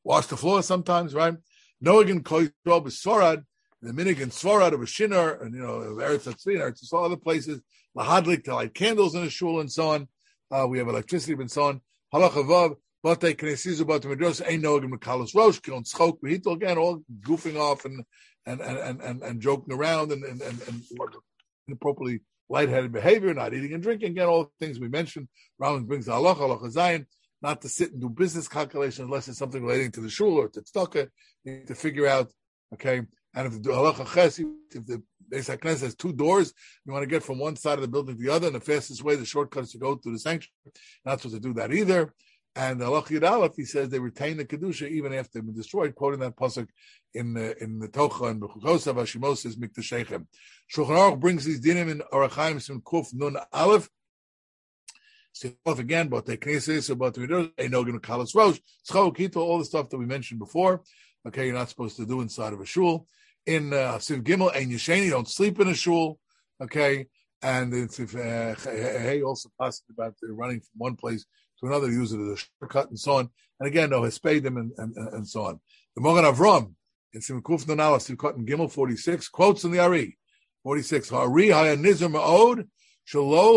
wash the floor sometimes, right? Noagin Kol Yisrael b'Sfarad, the minig in Sfarad of a Shinar, and of Eretz Hatzvi, Eretz Yisrael, other places, lahadlik to light candles in a shul and so on. We have electricity and so on. Halacha Vav, Batei Knesizu Batei Medros, Ein Noagin Mekalos Rosh, Kilon Tzchok Behito, again, all goofing off and joking around and inappropriately lightheaded behavior, not eating and drinking, again, all the things we mentioned. Rambam brings the halacha Zayin, not to sit and do business calculations unless it's something relating to the shul or to tzedakah. You need to figure out, okay, and if the halacha ches, if the Beis HaKnesset has two doors, you want to get from one side of the building to the other, and the fastest way, the shortcut is to go through the sanctuary. Not supposed to do that either. And the halacha Yud Aleph, he says they retain the kedusha even after they've been destroyed, quoting that pasuk in the Tocha and B'chukosav Hashimos says Miktashechem. Shulchan Aruch brings these dinim in Orach Chaim Sim Kuf Nun Aleph. Off again, but they knesses about the Einogin Kalas Rosh, Tzchok Kito, all the stuff that we mentioned before. Okay, you're not supposed to do inside of a shul. In Siv Gimel, Ein Yesheni, don't sleep in a shul. Okay, and it's hey also possible about running from one place to another, use it as a shortcut and so on. And again, no Hespedim and so on. The Mogan Avram in Siv Kuf Nonala Siv Katan Gimel 46 quotes in the Ari 46. Ari Haya Nizar Ma'od. The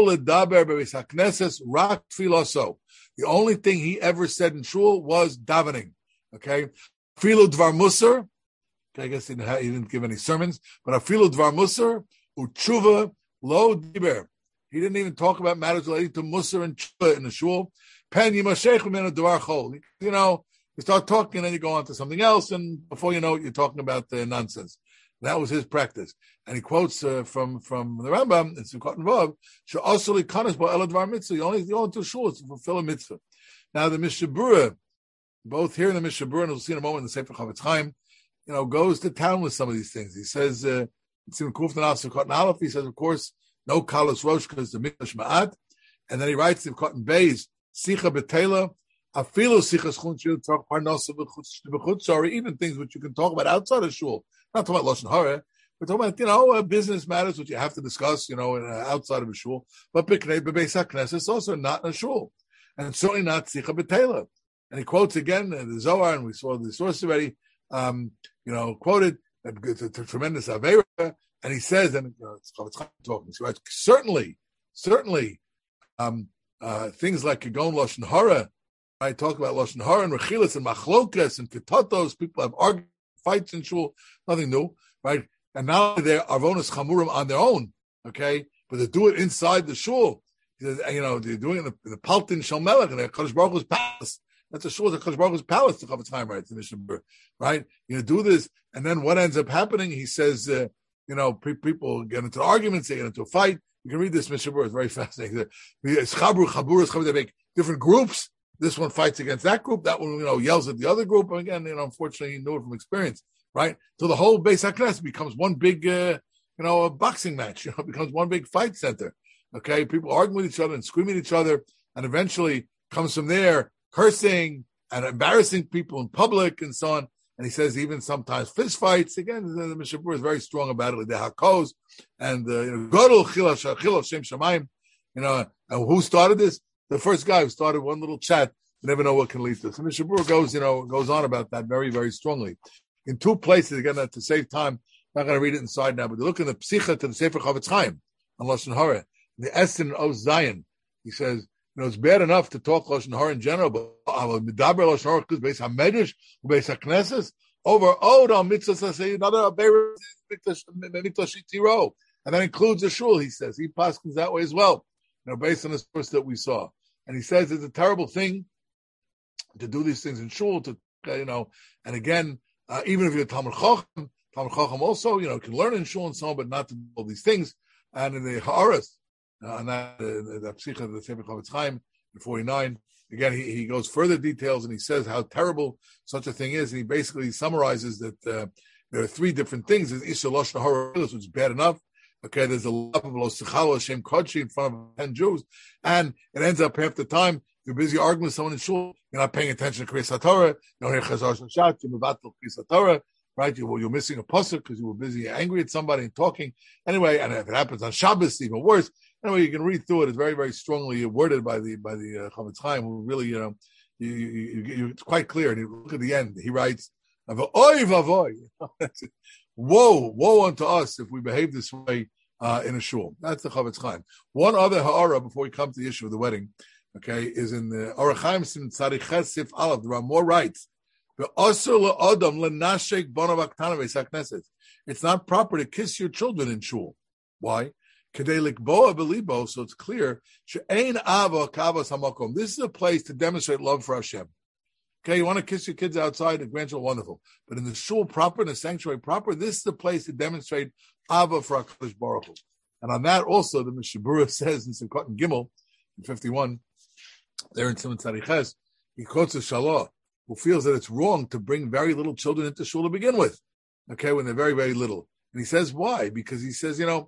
only thing he ever said in shul was davening. Okay, afilu dvar musar. Okay, I guess he didn't give any sermons, but afilu dvar musar utshuva lo diber. He didn't even talk about matters relating to musar and tshuva in the shul. Pen yimashech mimenu dvar chol. You start talking and then you go on to something else, and before you know it, you're talking about nonsense. That was his practice. And he quotes from the Rambam, it's in Cotton Vav, She'asuli kanas bo eladvar mitzvah. You only go into shul to fulfill a mitzvah. Now the Mishnah Berurah, both here in the Mishnah Berurah, and we'll see in a moment in the Sefer Chavetz Chaim, goes to town with some of these things. He says, it's in Kuf Nanaf Cotton Aleph, he says, of course, no kalas rosh because the mikdash ma'at. And then he writes in Cotton Beis, Sicha betela, afilu sichas chun shil talk parnasa b'chutz, or even things which you can talk about outside of shul. Not talking about lashon hara. We're talking about, business matters which you have to discuss, outside of a shul. But Beis HaKnesset is also not in a shul, and certainly not Sicha B'Teila. And he quotes again the Zohar, and we saw the source already. Quoted it's a tremendous avera, and he says, and it's talking. So certainly, things like Kagon lashon hara. I talk about lashon hara and rechilas and machlokas and ketotos. People have argued, fights in shul, nothing new, right? And now they're avonos chamurim on their own, okay? But they do it inside the shul. They're doing it in the Paltin Shel Melech, in the Kadosh Baruch Hu's palace. That's a shul, the Kadosh Baruch Hu's palace, the Chavetz Chaim writes in Mishnah Berurah, right? Do this, and then what ends up happening, he says, people get into arguments, they get into a fight. You can read this Mishnah Berurah, it's very fascinating. It's they make different groups. This one fights against that group, that one, yells at the other group. And again, unfortunately, he knew it from experience. Right? So the whole Beis HaKnesset becomes one big, a boxing match. It becomes one big fight center. Okay? People arguing with each other and screaming at each other, and eventually comes from there cursing and embarrassing people in public and so on. And he says even sometimes fist fights. Again, the Mishnah Berurah is very strong about it. The Hakos and Godel Chilal Shem Shamayim. And who started this? The first guy who started one little chat. You never know what can lead to. So Mishnah Berurah goes on about that very, very strongly. In two places, again, to save time, I'm not going to read it inside now, but look in the Psicha to the Sefer Chavetz Chaim on Lashon Hara, the Esten of Zion. He says, it's bad enough to talk Lashon Hara in general, but Medaber Lashon Hara because Beis HaMedrash, Beis HaKnesses, over on Mitzvah, say another Mikdash Tiro, and that includes the shul. He says he paskins that way as well, based on the source that we saw. And he says it's a terrible thing to do these things in shul, and again. Even if you're Talmud Chacham also, can learn in shul and so on, but not to do all these things. And in the Ha'aras, and the Psicha of the Sefer Chavetz Chaim, in 49, again, he goes further details and he says how terrible such a thing is. And he basically summarizes that there are three different things. There's Isha Lashon Hara, which is bad enough. Okay, there's a lot of Lo Sichalo Hashem Kodshi in front of 10 Jews. And it ends up half the time, you're busy arguing with someone in shul. You're not paying attention to Kriyas HaTorah. You don't hear Chazar Shashat. You're mevatel Kriyas HaTorah, right? You're missing a pasuk because you were busy angry at somebody and talking. Anyway, and if it happens on Shabbos, even worse. Anyway, you can read through it. It's very, very strongly worded by the Chavetz Chaim, who really, It's quite clear. And you look at the end, he writes, "Oy vavoy." Woe unto us if we behave this way in a shul. That's the Chavetz Chaim. One other ha'ara before we come to the issue of the wedding, okay, is in the Orach Chaim Sim Tzaddik Ches Sif Aleph. There are more rights. It's not proper to kiss your children in shul. Why? So it's clear. This is a place to demonstrate love for Hashem. Okay, you want to kiss your kids outside, the grandchildren, wonderful. But in the shul proper, in the sanctuary proper, this is the place to demonstrate Ava for HaKadosh Baruch Hu. And on that also, the Mishabura says in Simchat Gimel, in 51, there in Simon Tzaddik Ches, he quotes a Shalah, who feels that it's wrong to bring very little children into shul to begin with. Okay, when they're very, very little. And he says, why? Because he says, when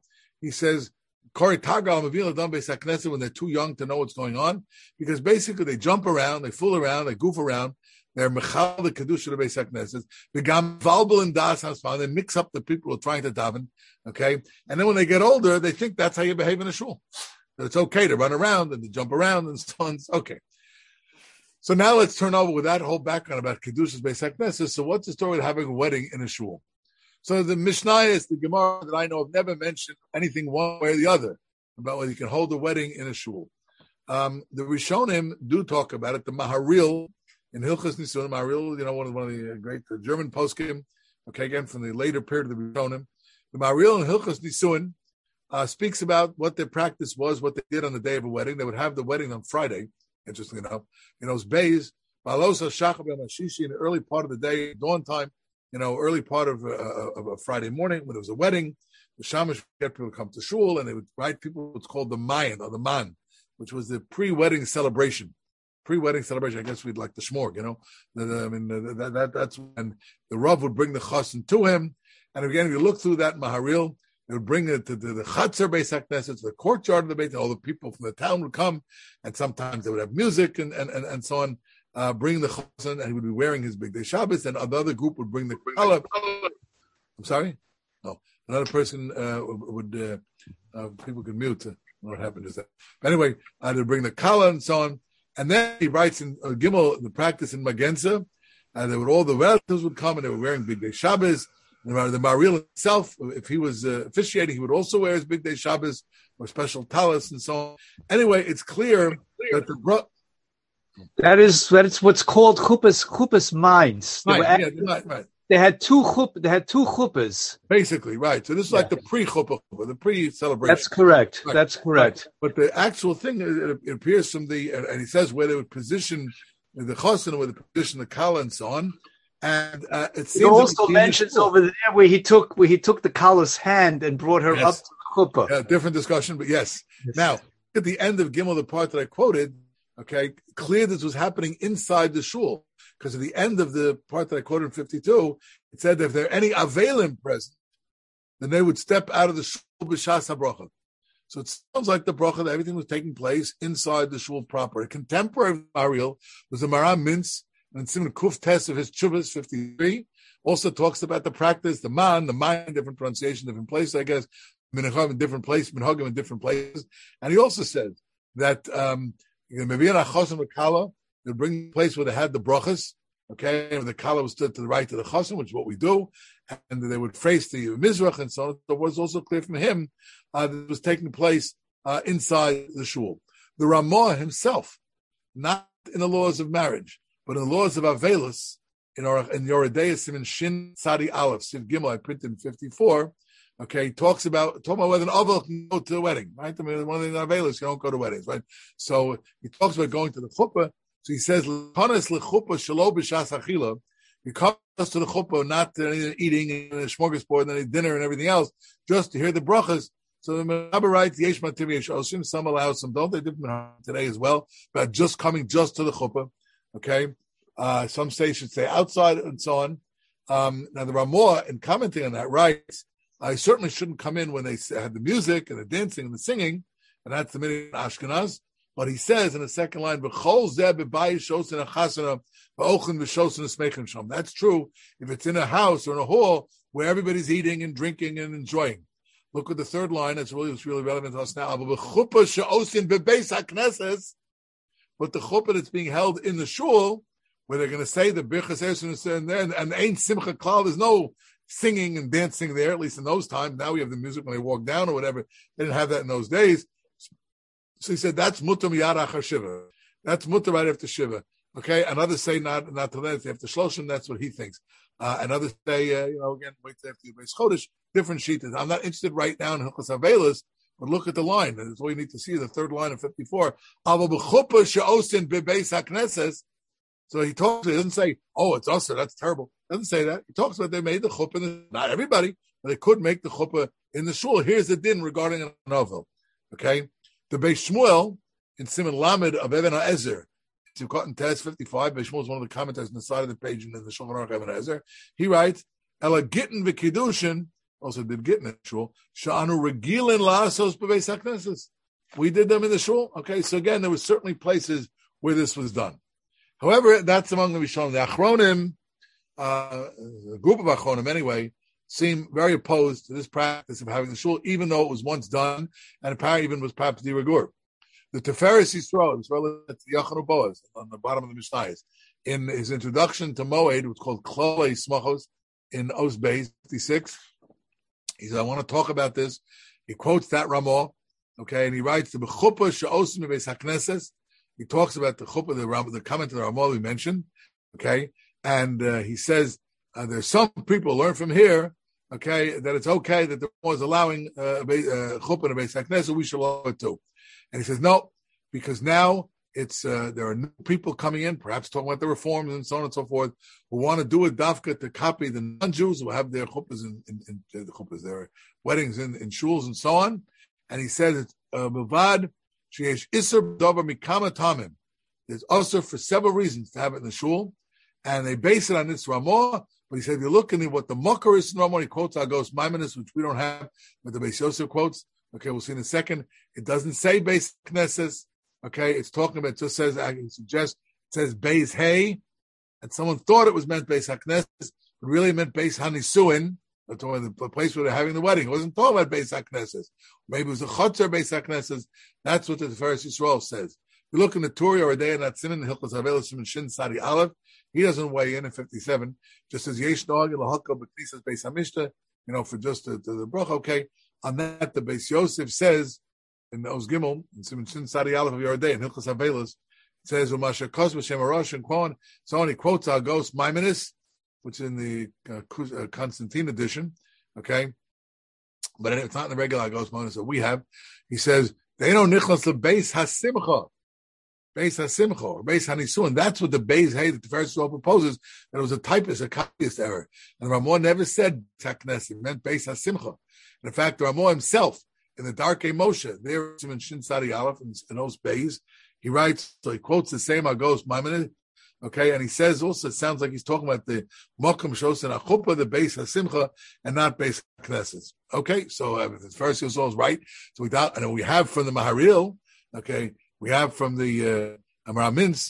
they're too young to know what's going on, because basically they jump around, they fool around, they goof around, they're mechal the kedusha of Beis HaKnesses, begam valbel and das haspan, they mix up the people who are trying to daven, okay? And then when they get older, they think that's how you behave in a shul. That it's okay to run around and to jump around and so on. Okay. So now let's turn over with that whole background about kedushas Beis HaKnesses. So what's the story of having a wedding in a shul? So the Mishnayos, the Gemara that I know have never mentioned anything one way or the other about whether you can hold a wedding in a shul. The Rishonim do talk about it. The Maharil in Hilchos Nisuin, Maharil, one of the great German poskim, okay, again from the later period of the Rishonim. The Maharil in Hilchos Nisuin speaks about what their practice was, what they did on the day of a wedding. They would have the wedding on Friday, interestingly enough. In those bays, Balosa Shachab Mashishi, in the early part of the day, dawn time, early part of a Friday morning when there was a wedding, the shamash would get people to come to shul, and they would write people what's called the mayan or the man, which was the pre-wedding celebration. Pre-wedding celebration, I guess we'd like the shmorg, that's when the Rav would bring the chassan to him. And again, if you look through that Maharil, they would bring it to the Chatzar Beis HaKnesses, to the courtyard of the Beit, and all the people from the town would come, and sometimes they would have music and so on. Bring the chassan, and he would be wearing his big day Shabbos, and another group would bring the kala. I'm sorry? No, another person would. People could mute. What happened is that. But anyway, they'd bring the kala and so on, and then he writes in Gimel the practice in Magenza, and all the relatives would come, and they were wearing big day Shabbos. And the Maril himself, if he was officiating, he would also wear his big day Shabbos or special talis and so on. Anyway, it's clear that the That's what's called chuppahs minds. Right. They had two chuppahs. Basically, right. So this is like the pre-chuppah, the pre-celebration. That's correct. Right. That's correct. Right. But the actual thing, it appears from and he says where they would position the chassan, where they position the kala and so on. And it seems. He also mentions over there where he took the kala's hand and brought her up to the chuppah. Yeah, different discussion, but yes. Now, at the end of Gimel, the part that I quoted, okay, clear this was happening inside the shul, because at the end of the part that I quoted in 52, it said that if there are any avelim present, then they would step out of the shul b'shas habracha. So it sounds like the bracha that everything was taking place inside the shul proper. A contemporary Ariel was the Maram Mintz, and Simon Kuf Tes of his Chuvas 53 also talks about the practice, the man, different pronunciation, different places, I guess, minhagim in different places, minhagim in different places, and he also said that. Maybe in a chassan with kala, they'd bring the place where they had the brachas, okay, and the kala was stood to the right of the chassan, which is what we do, and they would face the mizrach and so on. So it was also clear from him that it was taking place inside the shul. The Ramah himself, not in the laws of marriage, but in the laws of Avelis, in Yoredei Siman Shin Tzadi Aleph, Siv Gimel, I printed in 54, okay, talking about whether an Avel can go to the wedding, right? I mean, one of the Avelis, you don't go to weddings, right? So he talks about going to the chuppah. So he says, "L'chanes l'chuppah shelo b'shas achila." You come to the chuppah, not eating and a smorgasbord and then dinner and everything else, just to hear the brachas. So the Mechaber writes, "Yesh matim yesh osim." Some allow, some don't. They did today as well, but just coming just to the chuppah. Okay, some say should stay outside and so on. Now the Ramah, in commenting on that, writes, I certainly shouldn't come in when they had the music and the dancing and the singing, and that's the minute in Ashkenaz. But he says in the second line, that's true if it's in a house or in a hall where everybody's eating and drinking and enjoying. Look at the third line, it's really relevant to us now. but the chuppah that's being held in the shul, where they're going to say the birchas Erev and ain't simcha klal. There's no singing and dancing there, at least in those times. Now we have the music when they walk down or whatever. They didn't have that in those days. So he said that's mutar miyad achar shiva. That's mutar right after shiva. Okay, and others say not to that after shloshim. That's what he thinks. And others say, again, wait till after the Beis Chodesh. Different sheetas. I'm not interested right now in Hilchos Avelis, but look at the line. That's all you need to see. The third line of 54. Avo b'chuppah she'osin bebeis hakneses. So he talks. He doesn't say, "Oh, it's usher. That's terrible." He doesn't say that. He talks about they made the chuppah. Not everybody, but they could make the chuppah in the shul. Here's the din regarding a novel. Okay, the Beis Shmuel in Siman Lamed of Even HaEzer. You've got in Tez 55. Beis Shmuel is one of the commentators on the side of the page in the Shulchan Aruch Even HaEzer. He writes, "Ela gittin v'kiddushin." Also did gittin in shul. Sha'anu regilin la'asos bebeis hakneses. We did them in the shul. Okay, so again, there were certainly places where this was done. However, that's among the Rishonim. The Achronim, a group of Achronim anyway, seem very opposed to this practice of having the shul, even though it was once done, and apparently even was perhaps de rigueur. The Tiferes Yisrael, it's relative to Yachanu Boaz, on the bottom of the Mishnayos, in his introduction to Moed, which is called Klolei Smachos, in Os Beis 56, he said, I want to talk about this. He quotes that Ramah, okay, and he writes, the B'chuppah she'osim bebeis hakneses. He talks about the chuppah, the comment of the Ramah we mentioned, okay, and he says there's some people learn from here, okay, that it's okay that the Ramah is allowing chuppah in a beis hakneses, we should allow it too. And he says no, because now it's there are new people coming in, perhaps talking about the reforms and so on and so forth, who want to do a dafka to copy the non-Jews who have their chuppahs their weddings in shuls and so on. And he says it's bavad. There's also for several reasons to have it in the shul, and they base it on this Ramah. But he said, if you look in what the Makar is in Ramah, he quotes Agos Maimonides, which we don't have, but the Beis Yosef quotes. Okay, we'll see in a second. It doesn't say Beis Knesses. Okay, it's talking about, it just says, I can suggest, it says Beis Hay, and someone thought it was meant Beis HaKnesses, but really meant Beis HaNisuin, the place where they're having the wedding. It wasn't talking about Beis HaKnesses. Maybe it was a Chotzer Beis HaKnesses. That's what the Tiferes Yisrael says. You look in the Turi or a day in that Siman Hilchos Avelis and Shin Sadi Aleph, he doesn't weigh in 57, just says Yesh Nog and Lahakka B'Knisas Beis HaMishta, for just the Bruch, okay. On that, the Beis Yosef says, in Oz Gimel, in Siman Shin Sadi Aleph of Yoreh in Hilchos Avelis, it says, Umasha Kos B'Shem Arosh and Kwon, so on he quotes Agos Maimonides, which is in the Constantine edition, okay? But it's not in the regular Agos Maimonides that we have. He says, they don't nichlas the Beis HaSimcha, or Beis HaNisuin. That's what the Beis Hay that the Tiferes Yisrael proposes, that it was a typist, a copyist error. And Ramah never said Taknes, it meant Beis HaSimcha. And in fact, Ramah himself, in the Darkei Moshe, there in Shin Sadi Aleph, in those Beis, he writes, so he quotes the same Agos Maimonides, okay, and he says also, it sounds like he's talking about the Mokum Shos and Achuppa, the Beis HaSimcha, and not Beis HaKnesses. Okay, so the Tiferes Yisrael is right. So we have from the Maharil, okay, we have from the Amar Mintz,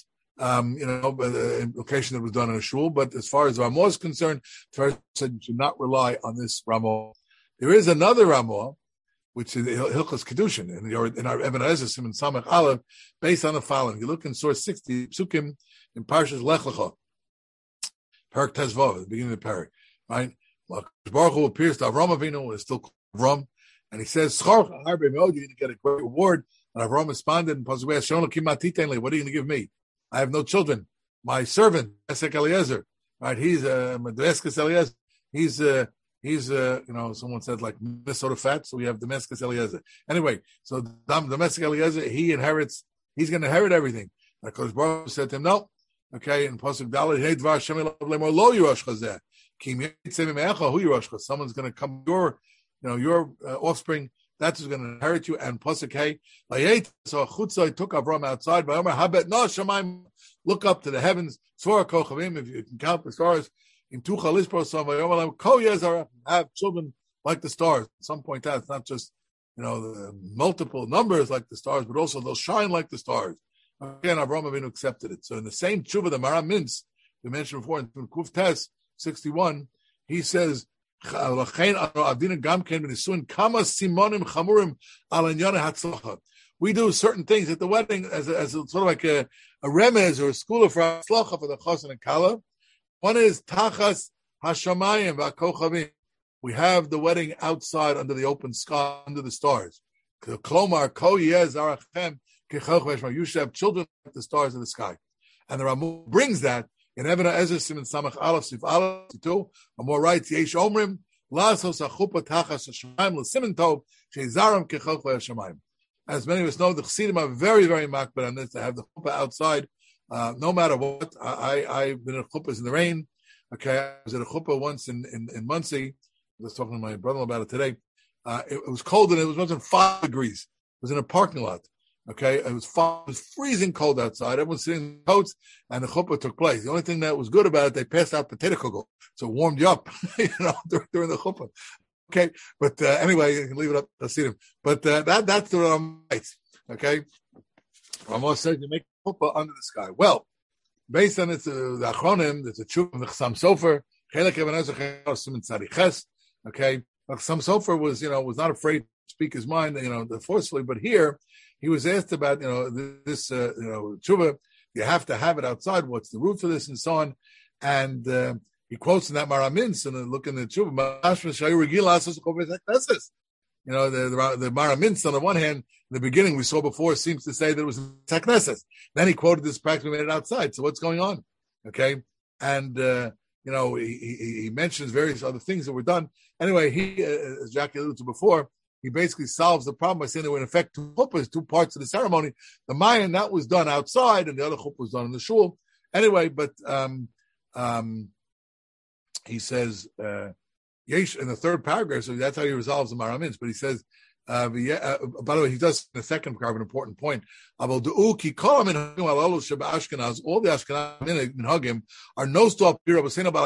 the implication that was done in a shul, but as far as Ramah is concerned, Tiferes said you should not rely on this Ramah. There is another Ramah, which is Hilchos Kedushin, in our Even HaEzer and Samach Aleph, based on the following. You look in source 60, Psukim, in Parshas Lech Lecha, Perek Tezvav, at the beginning of the Perek, right? Baruch Hu appears to Avram Avinu, is still Avram, and he says, Schar Harbe Meod, you're going to get a great reward. And Avram responded, what are you going to give me? I have no children. My servant, Esek Eliezer, right? He's Damascus Eliezer. He's someone said like Minnesota fat, so we have Damascus Eliezer. Anyway, so Damascus Eliezer, he's going to inherit everything. Because Baruch said to him, no. Okay, in Pasuk Dalet, hey Dvar Shem Lemor Lo Yirosh Chazeh. Kim Yitzem Me'echa Hu Yirosh Chazeh. Someone's going to come, your offspring, that's who's going to inherit you. And Pasuk Hey, so Chutzah took Avram outside, by Omer Habet No Shemaim, look up to the heavens, Tzvora Kochavim, if you can count the stars. In Tucha Lispro Sam Ko Yezar, have children like the stars. At some point out, it's not just the multiple numbers like the stars, but also they'll shine like the stars. Again, Avraham Avinu accepted it. So in the same tshuva, the Mara Mintz, we mentioned before in Kuf Tes 61, he says, we do certain things at the wedding as a sort of like a remez or a school for Atzlacha for the Chosin and Kala. One is Tachas Hashamayim V'Kochavim. We have the wedding outside under the open sky, under the stars. Klomar Ko Yeh Zarachem Kechoch V'Shma. You should have children like the stars in the sky. And the Ramu brings that in Evena Ezer Siman Samach Aleph Sif Aleph 2. Ramor writes Yesh Omrim Lasos Achupa Tachas Hashamayim L'Siman Tov Shezaram Kechoch V'Shamayim. As many of us know, the Chassidim are very, very makbid on this. They have the chuppah outside, no matter what. I've been at chuppahs in the rain. Okay, I was at a chuppah once in Muncie. I was talking to my brother about it today. It was cold and it wasn't 5 degrees. It was in a parking lot. Okay, it was freezing cold outside. Everyone's sitting in coats, and the chuppah took place. The only thing that was good about it, they passed out potato kugel, so it warmed you up, during the chuppah. Okay, but anyway, you can leave it up to see them. But that's the Ram writes. Okay, Ramos says you make chuppah under the sky. Well, based on the Achronim, there's a tshuva of the Chassam Sofer. Okay, Chassam Sofer was not afraid to speak his mind, forcefully. But here he was asked about this tshuva. You have to have it outside. What's the root for this and so on, and. He quotes in that Maramins and look in the Tshuva. The Maramins on the one hand, in the beginning we saw before seems to say that it was Tekneses. Then he quoted this practically made it outside. So what's going on? Okay, and he mentions various other things that were done. Anyway, he, as Jackie alluded to before, he basically solves the problem by saying there were in effect 2 chuppahs, 2 parts of the ceremony. The Mayan that was done outside, and the other chuppah was done in the shul. Anyway, but he says, Yesh, in the 3rd paragraph, so that's how he resolves the Maramins, but he says, by the way, he does in the 2nd paragraph an important point. All the Ashkenaz minhagim are no stop here. Well, from the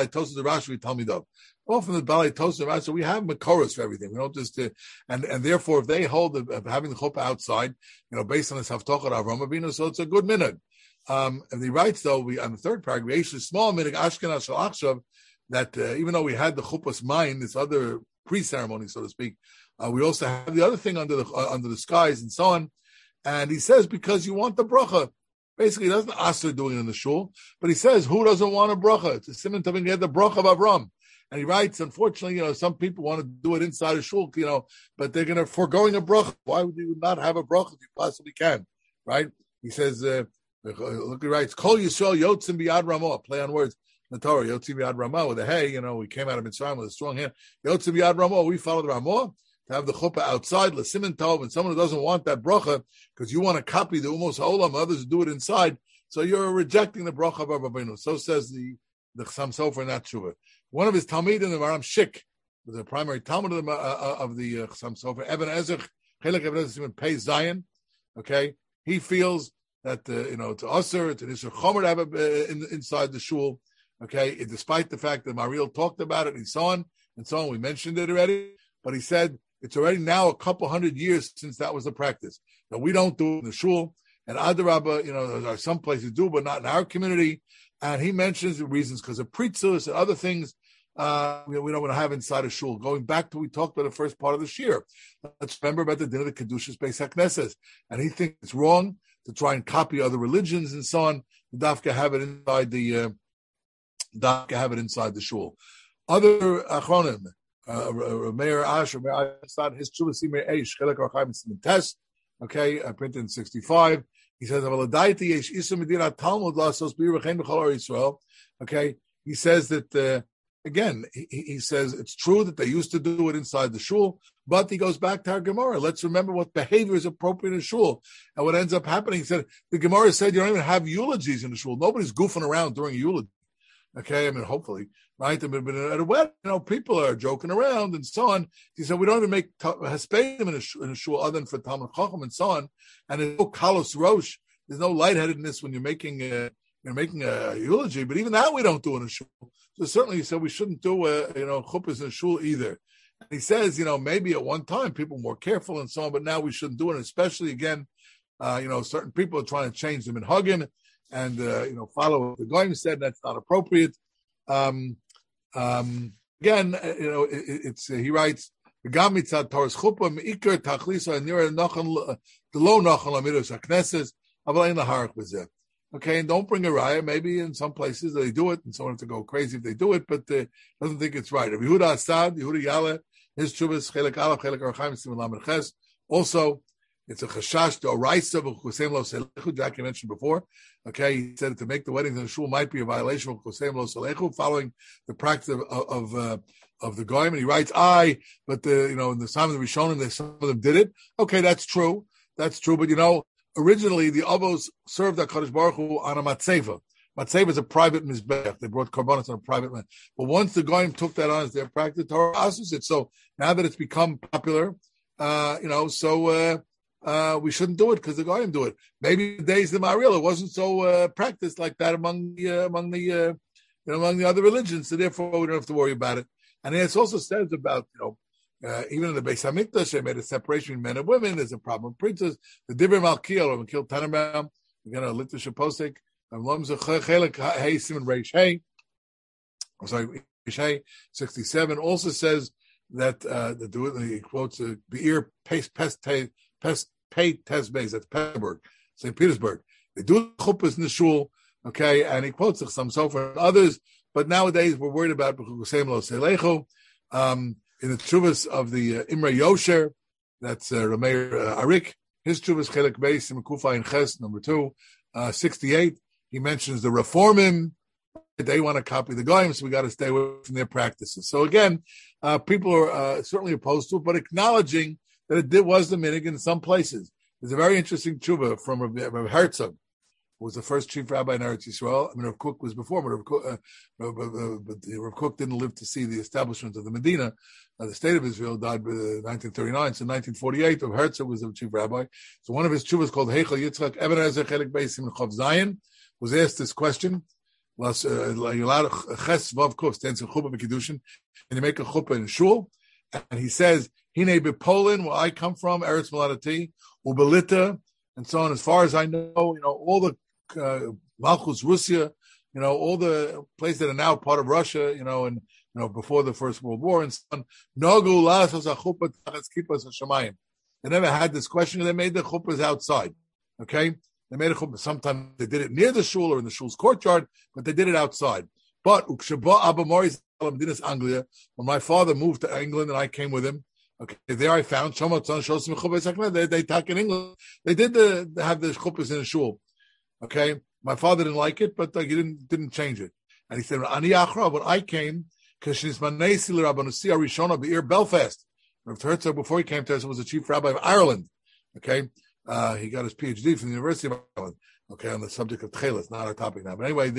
Balei Tosas Rashi, so we have Makoros for everything. We don't just, and therefore, if they hold having the chuppah outside, based on this Haftocha of Avraham Avinu, so it's a good minhag. And he writes, though, on the 3rd paragraph, Yesh is small minhag Ashkenaz shel Achshav, that even though we had the chuppah's mine, this other pre-ceremony, so to speak, we also have the other thing under the skies and so on. And he says, because you want the bracha. Basically, he doesn't ask her doing it in the shul, but he says, who doesn't want a bracha? It's a siman tavin get the bracha of Avram. And he writes, unfortunately, some people want to do it inside a shul, but they're going to foregoing a bracha. Why would you not have a bracha if you possibly can? Right? He says, look, he writes, Kol Yisrael Yotzim B'Yad Ramah, play on words. The Torah, Yotzim Yad Ramah, with a hey, we came out of Mitzrayim with a strong hand. Yotzim Yad Ramah, we follow the Ramah to have the chuppah outside, l'simin tov, and someone who doesn't want that bracha because you want to copy the Umos Ha'olam, others do it inside, so you're rejecting the bracha of Rabbeinu. So says the Chassam Sofer in that tshuva. One of his Talmidim, the Maram Shik, the primary Talmud of the Chassam Sofer, Eben Ezer, Chelek Eben Ezer Pei Zion. Okay, he feels that to Aser, to Nisr Chomer to have it inside the shul. Okay, despite the fact that Mariel talked about it and so on, we mentioned it already, but he said it's already now a couple 100 years since that was the practice. That we don't do it in the shul, and Adarabba, there are some places do, but not in our community. And he mentions the reasons because of pritzus and other things we don't want to have inside a shul. Going back to we talked about the first part of the shir. Let's remember about the din of the Kedushas Beis HaKnesses. And he thinks it's wrong to try and copy other religions and so on. Dafka have it inside the shul. Other achronim, Meir Ash, his Chuvah Simei Eish, Chelek Archaim Tes, okay, printed in 65. He says, okay, he says that, again, he says it's true that they used to do it inside the shul, but he goes back to our Gemara. Let's remember what behavior is appropriate in shul. And what ends up happening, he said, the Gemara said you don't even have eulogies in the shul. Nobody's goofing around during a eulogy. Okay, hopefully, right? But at a wedding, people are joking around and so on. He said, we don't even make haspedim in a shul other than for Talmud Chacham and so on. And there's no kalos rosh. There's no lightheadedness when you're making a eulogy. But even that we don't do in a shul. So certainly he said we shouldn't do chuppahs in a shul either. And he says, maybe at one time people were more careful and so on, but now we shouldn't do it. Especially again, certain people are trying to change them in hugging. And follow what the Goyim said. That's not appropriate. Again, he writes V'gam mitzad Torah's chuppah meikar tachlisa and nira nachal the low nachal amidos haknesses aval ein laharach b'zeh. Okay, and don't bring a raya. Maybe in some places they do it, and someone have to go crazy if they do it, but doesn't think it's right. If Yehuda Asad, Yehuda Yale, his chuvas chelek aleph chelek archaim siman lamed ches. Also, it's a chashash to oraisa v'chusem lo selechu. Jackie mentioned before. Okay, he said to make the weddings in the shul might be a violation of chusem lo selechu, following the practice of the goyim. And he writes, but in the time of the Rishonim, some of them did it. Okay, that's true. That's true. But originally the Avos served HaKadosh Baruch Hu on a matzeva. Matzeva is a private mizbech. They brought korbanos on a private land. But once the goyim took that on as their practice, Torah asks it. So now that it's become popular, we shouldn't do it because the goyim do it. Maybe the days of the Maril, it wasn't so practiced like that among the other religions. So therefore, we don't have to worry about it. And it also says about even in the Beis Hamikdash, they made a separation between men and women. There's a problem with preachers. The Divrei Malkiel, or Malkiel Tannenbaum, Litvish Posek, Hey Simon Reish Hey, I'm sorry, Reish Hey 67 also says that he quotes Be'er Pest Tesbeis, that's Petersburg, St. Petersburg. They do chuppahs in the shul, okay, and he quotes some so for others. But nowadays we're worried about B'chusem lo selechu. In the Tshuvas of the Imre Yosher, that's Rameir Arik, his Tshuvas Chelek Beis in Kufa in Ches, number 2, 68, he mentions the Reformim. They want to copy the Goyim, so we got to stay away from their practices. So again, people are certainly opposed to it, but acknowledging that it was the minig in some places. There's a very interesting Tshuva from Rav Herzog, who was the first chief rabbi in Eretz Yisrael. I mean, Rav Kook was before, but Rav Kook didn't live to see the establishment of the Medina. The state of Israel died in 1939. So in 1948, Rav Herzog was the chief rabbi. So one of his tshuvas called Heichel Yitzchak Eben Ezer Chelik Beis in Chav Zayin was asked this question. You're allowed Ches Vav Kuf stands in Chuppah B'Kiddushin, and you make a Chuppah in Shul, and he says, Hine B'Poland, where I come from, Eretz Moladati, Ubelita, and so on. As far as I know, all the Malchus Russia, all the places that are now part of Russia, and before the First World War and so on. Nogu lasos achuppah tachas kippas hashamayim. They never had this question. They made the chuppahs outside. Okay, they made a chuppah. Sometimes they did it near the shul or in the shul's courtyard, but they did it outside. But ukshaba Abba Moris Anglia, when my father moved to England and I came with him. Okay, there I found they talk in England. They did have the chuppahs in the shul. Okay, my father didn't like it, but he didn't change it. And he said, "Ani achra." When I came, because Belfast. Rav Herzog, before he came to us, was the chief rabbi of Ireland. Okay, he got his PhD from the University of Ireland. Okay, on the subject of tchelas, not our topic now. But anyway,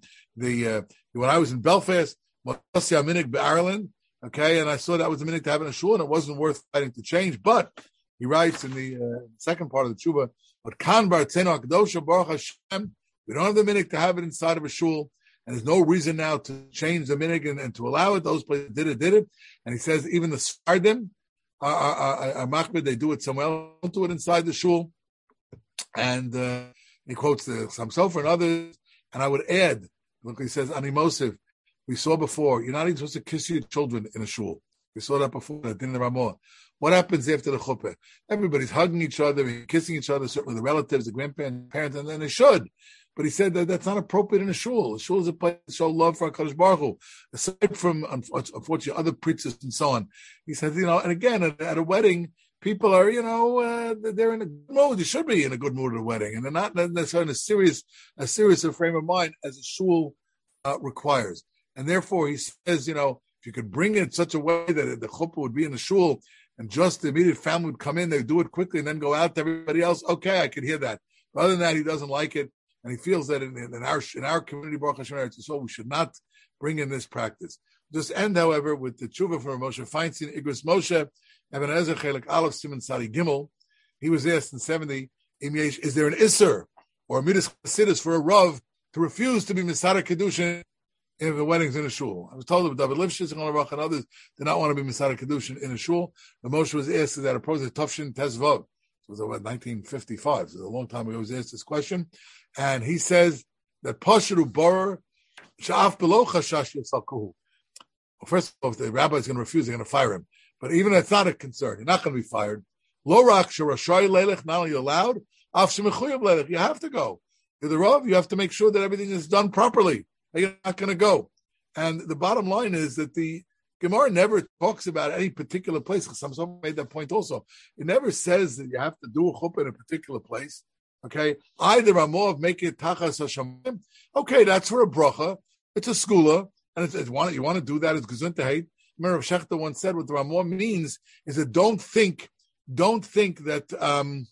when I was in Belfast, Ireland. Okay, and I saw that was the minute to have in a shul, and it wasn't worth fighting to change. But he writes in the second part of the tshuva, "But kan b'artzenu hakadosha baruch Hashem, we don't have the minute to have it inside of a shul, and there's no reason now to change the minhag and to allow it. Those places did it. And he says even the Sfardim are machmir, they do it somewhere else, don't do it inside the shul. And he quotes the Sam Sofer and others. And I would add, look, he says, Animosiv, we saw before, you're not even supposed to kiss your children in a shul. We saw that before, at Din Ramah. What happens after the chuppah? Everybody's hugging each other, kissing each other, certainly the relatives, the grandparents, and then they should. But he said that that's not appropriate in a shul. A shul is a place to show love for HaKadosh Baruch Hu. Aside from, unfortunately, other preachers and so on. He said, and again, at a wedding, people are, they're in a good mood. They should be in a good mood at a wedding. And they're not necessarily in a serious frame of mind as a shul requires. And therefore, he says, if you could bring it in such a way that the chuppah would be in the shul and just the immediate family would come in, they'd do it quickly and then go out to everybody else. Okay, I could hear that. But other than that, he doesn't like it. And he feels that in our community, Baruch Hashem, we should not bring in this practice. Just end, however, with the tshuva from Moshe Feinstein, Igros Moshe, Eben Ezer Chelik Aleph Siman Sadi Gimel. He was asked in 70, is there an Isser or a Midas Chassidus for a Rav to refuse to be Misara Kedushin in the weddings in a shul? I was told that David Lifshitz and others did not want to be Misara Kedushin in a shul. The Moshe was asked that approach the Tufshin Tezvav. It was about 1955, so a long time ago. He was asked this question. And he says that Pashiru Borer Sha'af below Chashash Yisal Kuhu. First of all, if the rabbi is going to refuse, they're going to fire him. But even if it's not a concern, you're not going to be fired. Lo rak shirashay leilech, not only allowed, af shemechuyab leilech, you have to go. You're the Rav, you have to make sure that everything is done properly. You're not going to go. And the bottom line is that the Gemara never talks about any particular place. Someone made that point also. It never says that you have to do a chuppah in a particular place. Okay, either Ramov make it tachas hashamayim. Okay, that's for a bracha. It's a skula, and you want to do that. It's gesund to hate. Remember, Rav Shechter once said what the Ramov means is that don't think that.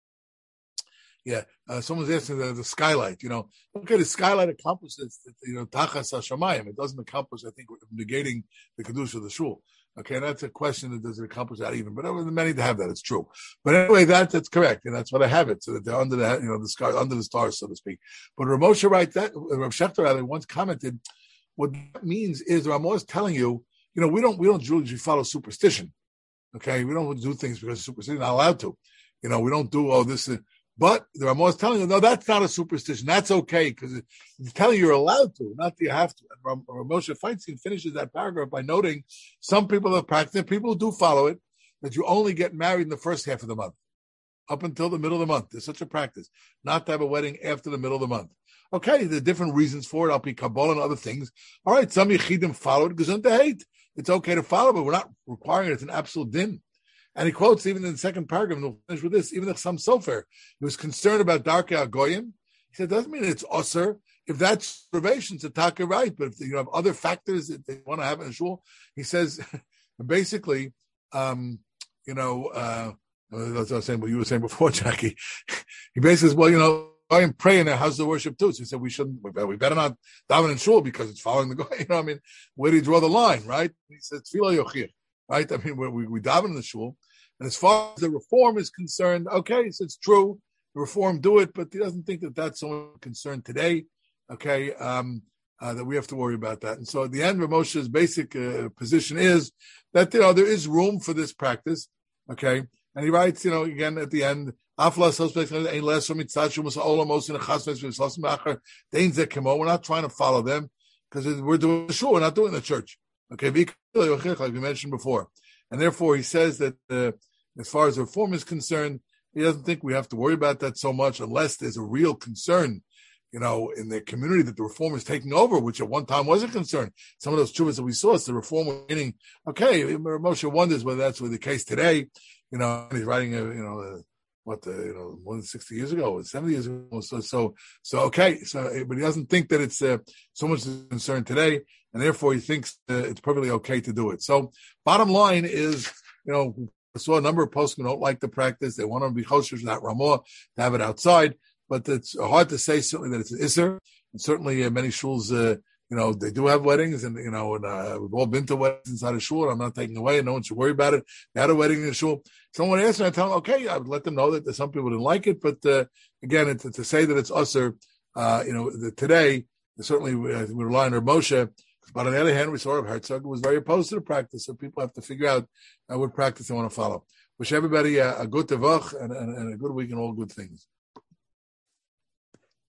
Someone's asking the skylight. Okay, the skylight accomplishes tachas hashamayim. It doesn't accomplish, I think, negating the kedusha of the shul. Okay, that's a question that doesn't accomplish that even. But many to have that, it's true. But anyway, that's correct, and that's what I have it, so that they're under the sky, under the stars, so to speak. But Rav Moshe writes that Rav Shechter once commented, what that means is Ramah is telling you, we don't usually follow superstition. Okay, we don't do things because of superstition. Not allowed to. We don't do this. But the Ramah is telling you, no, that's not a superstition. That's okay, because it's telling you you're allowed to, not that you have to. And Moshe Feinstein finishes that paragraph by noting some people have practiced it, people who do follow it, that you only get married in the first half of the month, up until the middle of the month. There's such a practice, not to have a wedding after the middle of the month. Okay, there are different reasons for it. I'll be Kabbalah and other things. All right, some Yechidim follow it, gesund to hate. It's okay to follow, but we're not requiring it. It's an absolute din. And he quotes even in the second paragraph, and we'll finish with this, even the Chassam Sofer, he was concerned about Darkei Agoyim. He said, doesn't mean it's usher. If that's reservation, it's a taka right. But if you have other factors that they want to have in a shul, he says, basically, that's what I was saying, what you were saying before, Jackie. He basically says, I am praying in a house of worship too. So he said, we better not daven in shul because it's following the goy. Where do you draw the line, right? He says, Tefillah yochir. Right? We daven in the shul. And as far as the reform is concerned, okay, so it's true. The reform do it, but he doesn't think that that's so concerned today, okay, that we have to worry about that. And so at the end, Rav Moshe's basic position is that, there is room for this practice, okay? And he writes, again, at the end, we're not trying to follow them because we're doing the shul, we're not doing the church. Okay, like we mentioned before. And therefore, he says that as far as the reform is concerned, he doesn't think we have to worry about that so much unless there's a real concern, in the community that the reform is taking over, which at one time was a concern. Some of those chuvas that we saw, the reform was meaning, okay, Moshe wonders whether that's the case today. He's writing, more than 60 years ago, 70 years ago. So okay. So, but he doesn't think that it's so much concern today, and therefore he thinks it's perfectly okay to do it. So, bottom line is, I saw a number of posts who don't like the practice. They want to be choshesh, not ramah, to have it outside. But it's hard to say certainly that it's an isser. And certainly many shuls, they do have weddings, and and we've all been to weddings inside a shul. I'm not taking away, and no one should worry about it. They had a wedding in a shul. Someone asked me, I tell them, okay, I would let them know that some people didn't like it, but again, to say that it's usser, today certainly we rely on Rav Moshe. But on the other hand, we saw Rav Herzog was very opposed to the practice, so people have to figure out what practice they want to follow. Wish everybody a good tevach and a good week and all good things.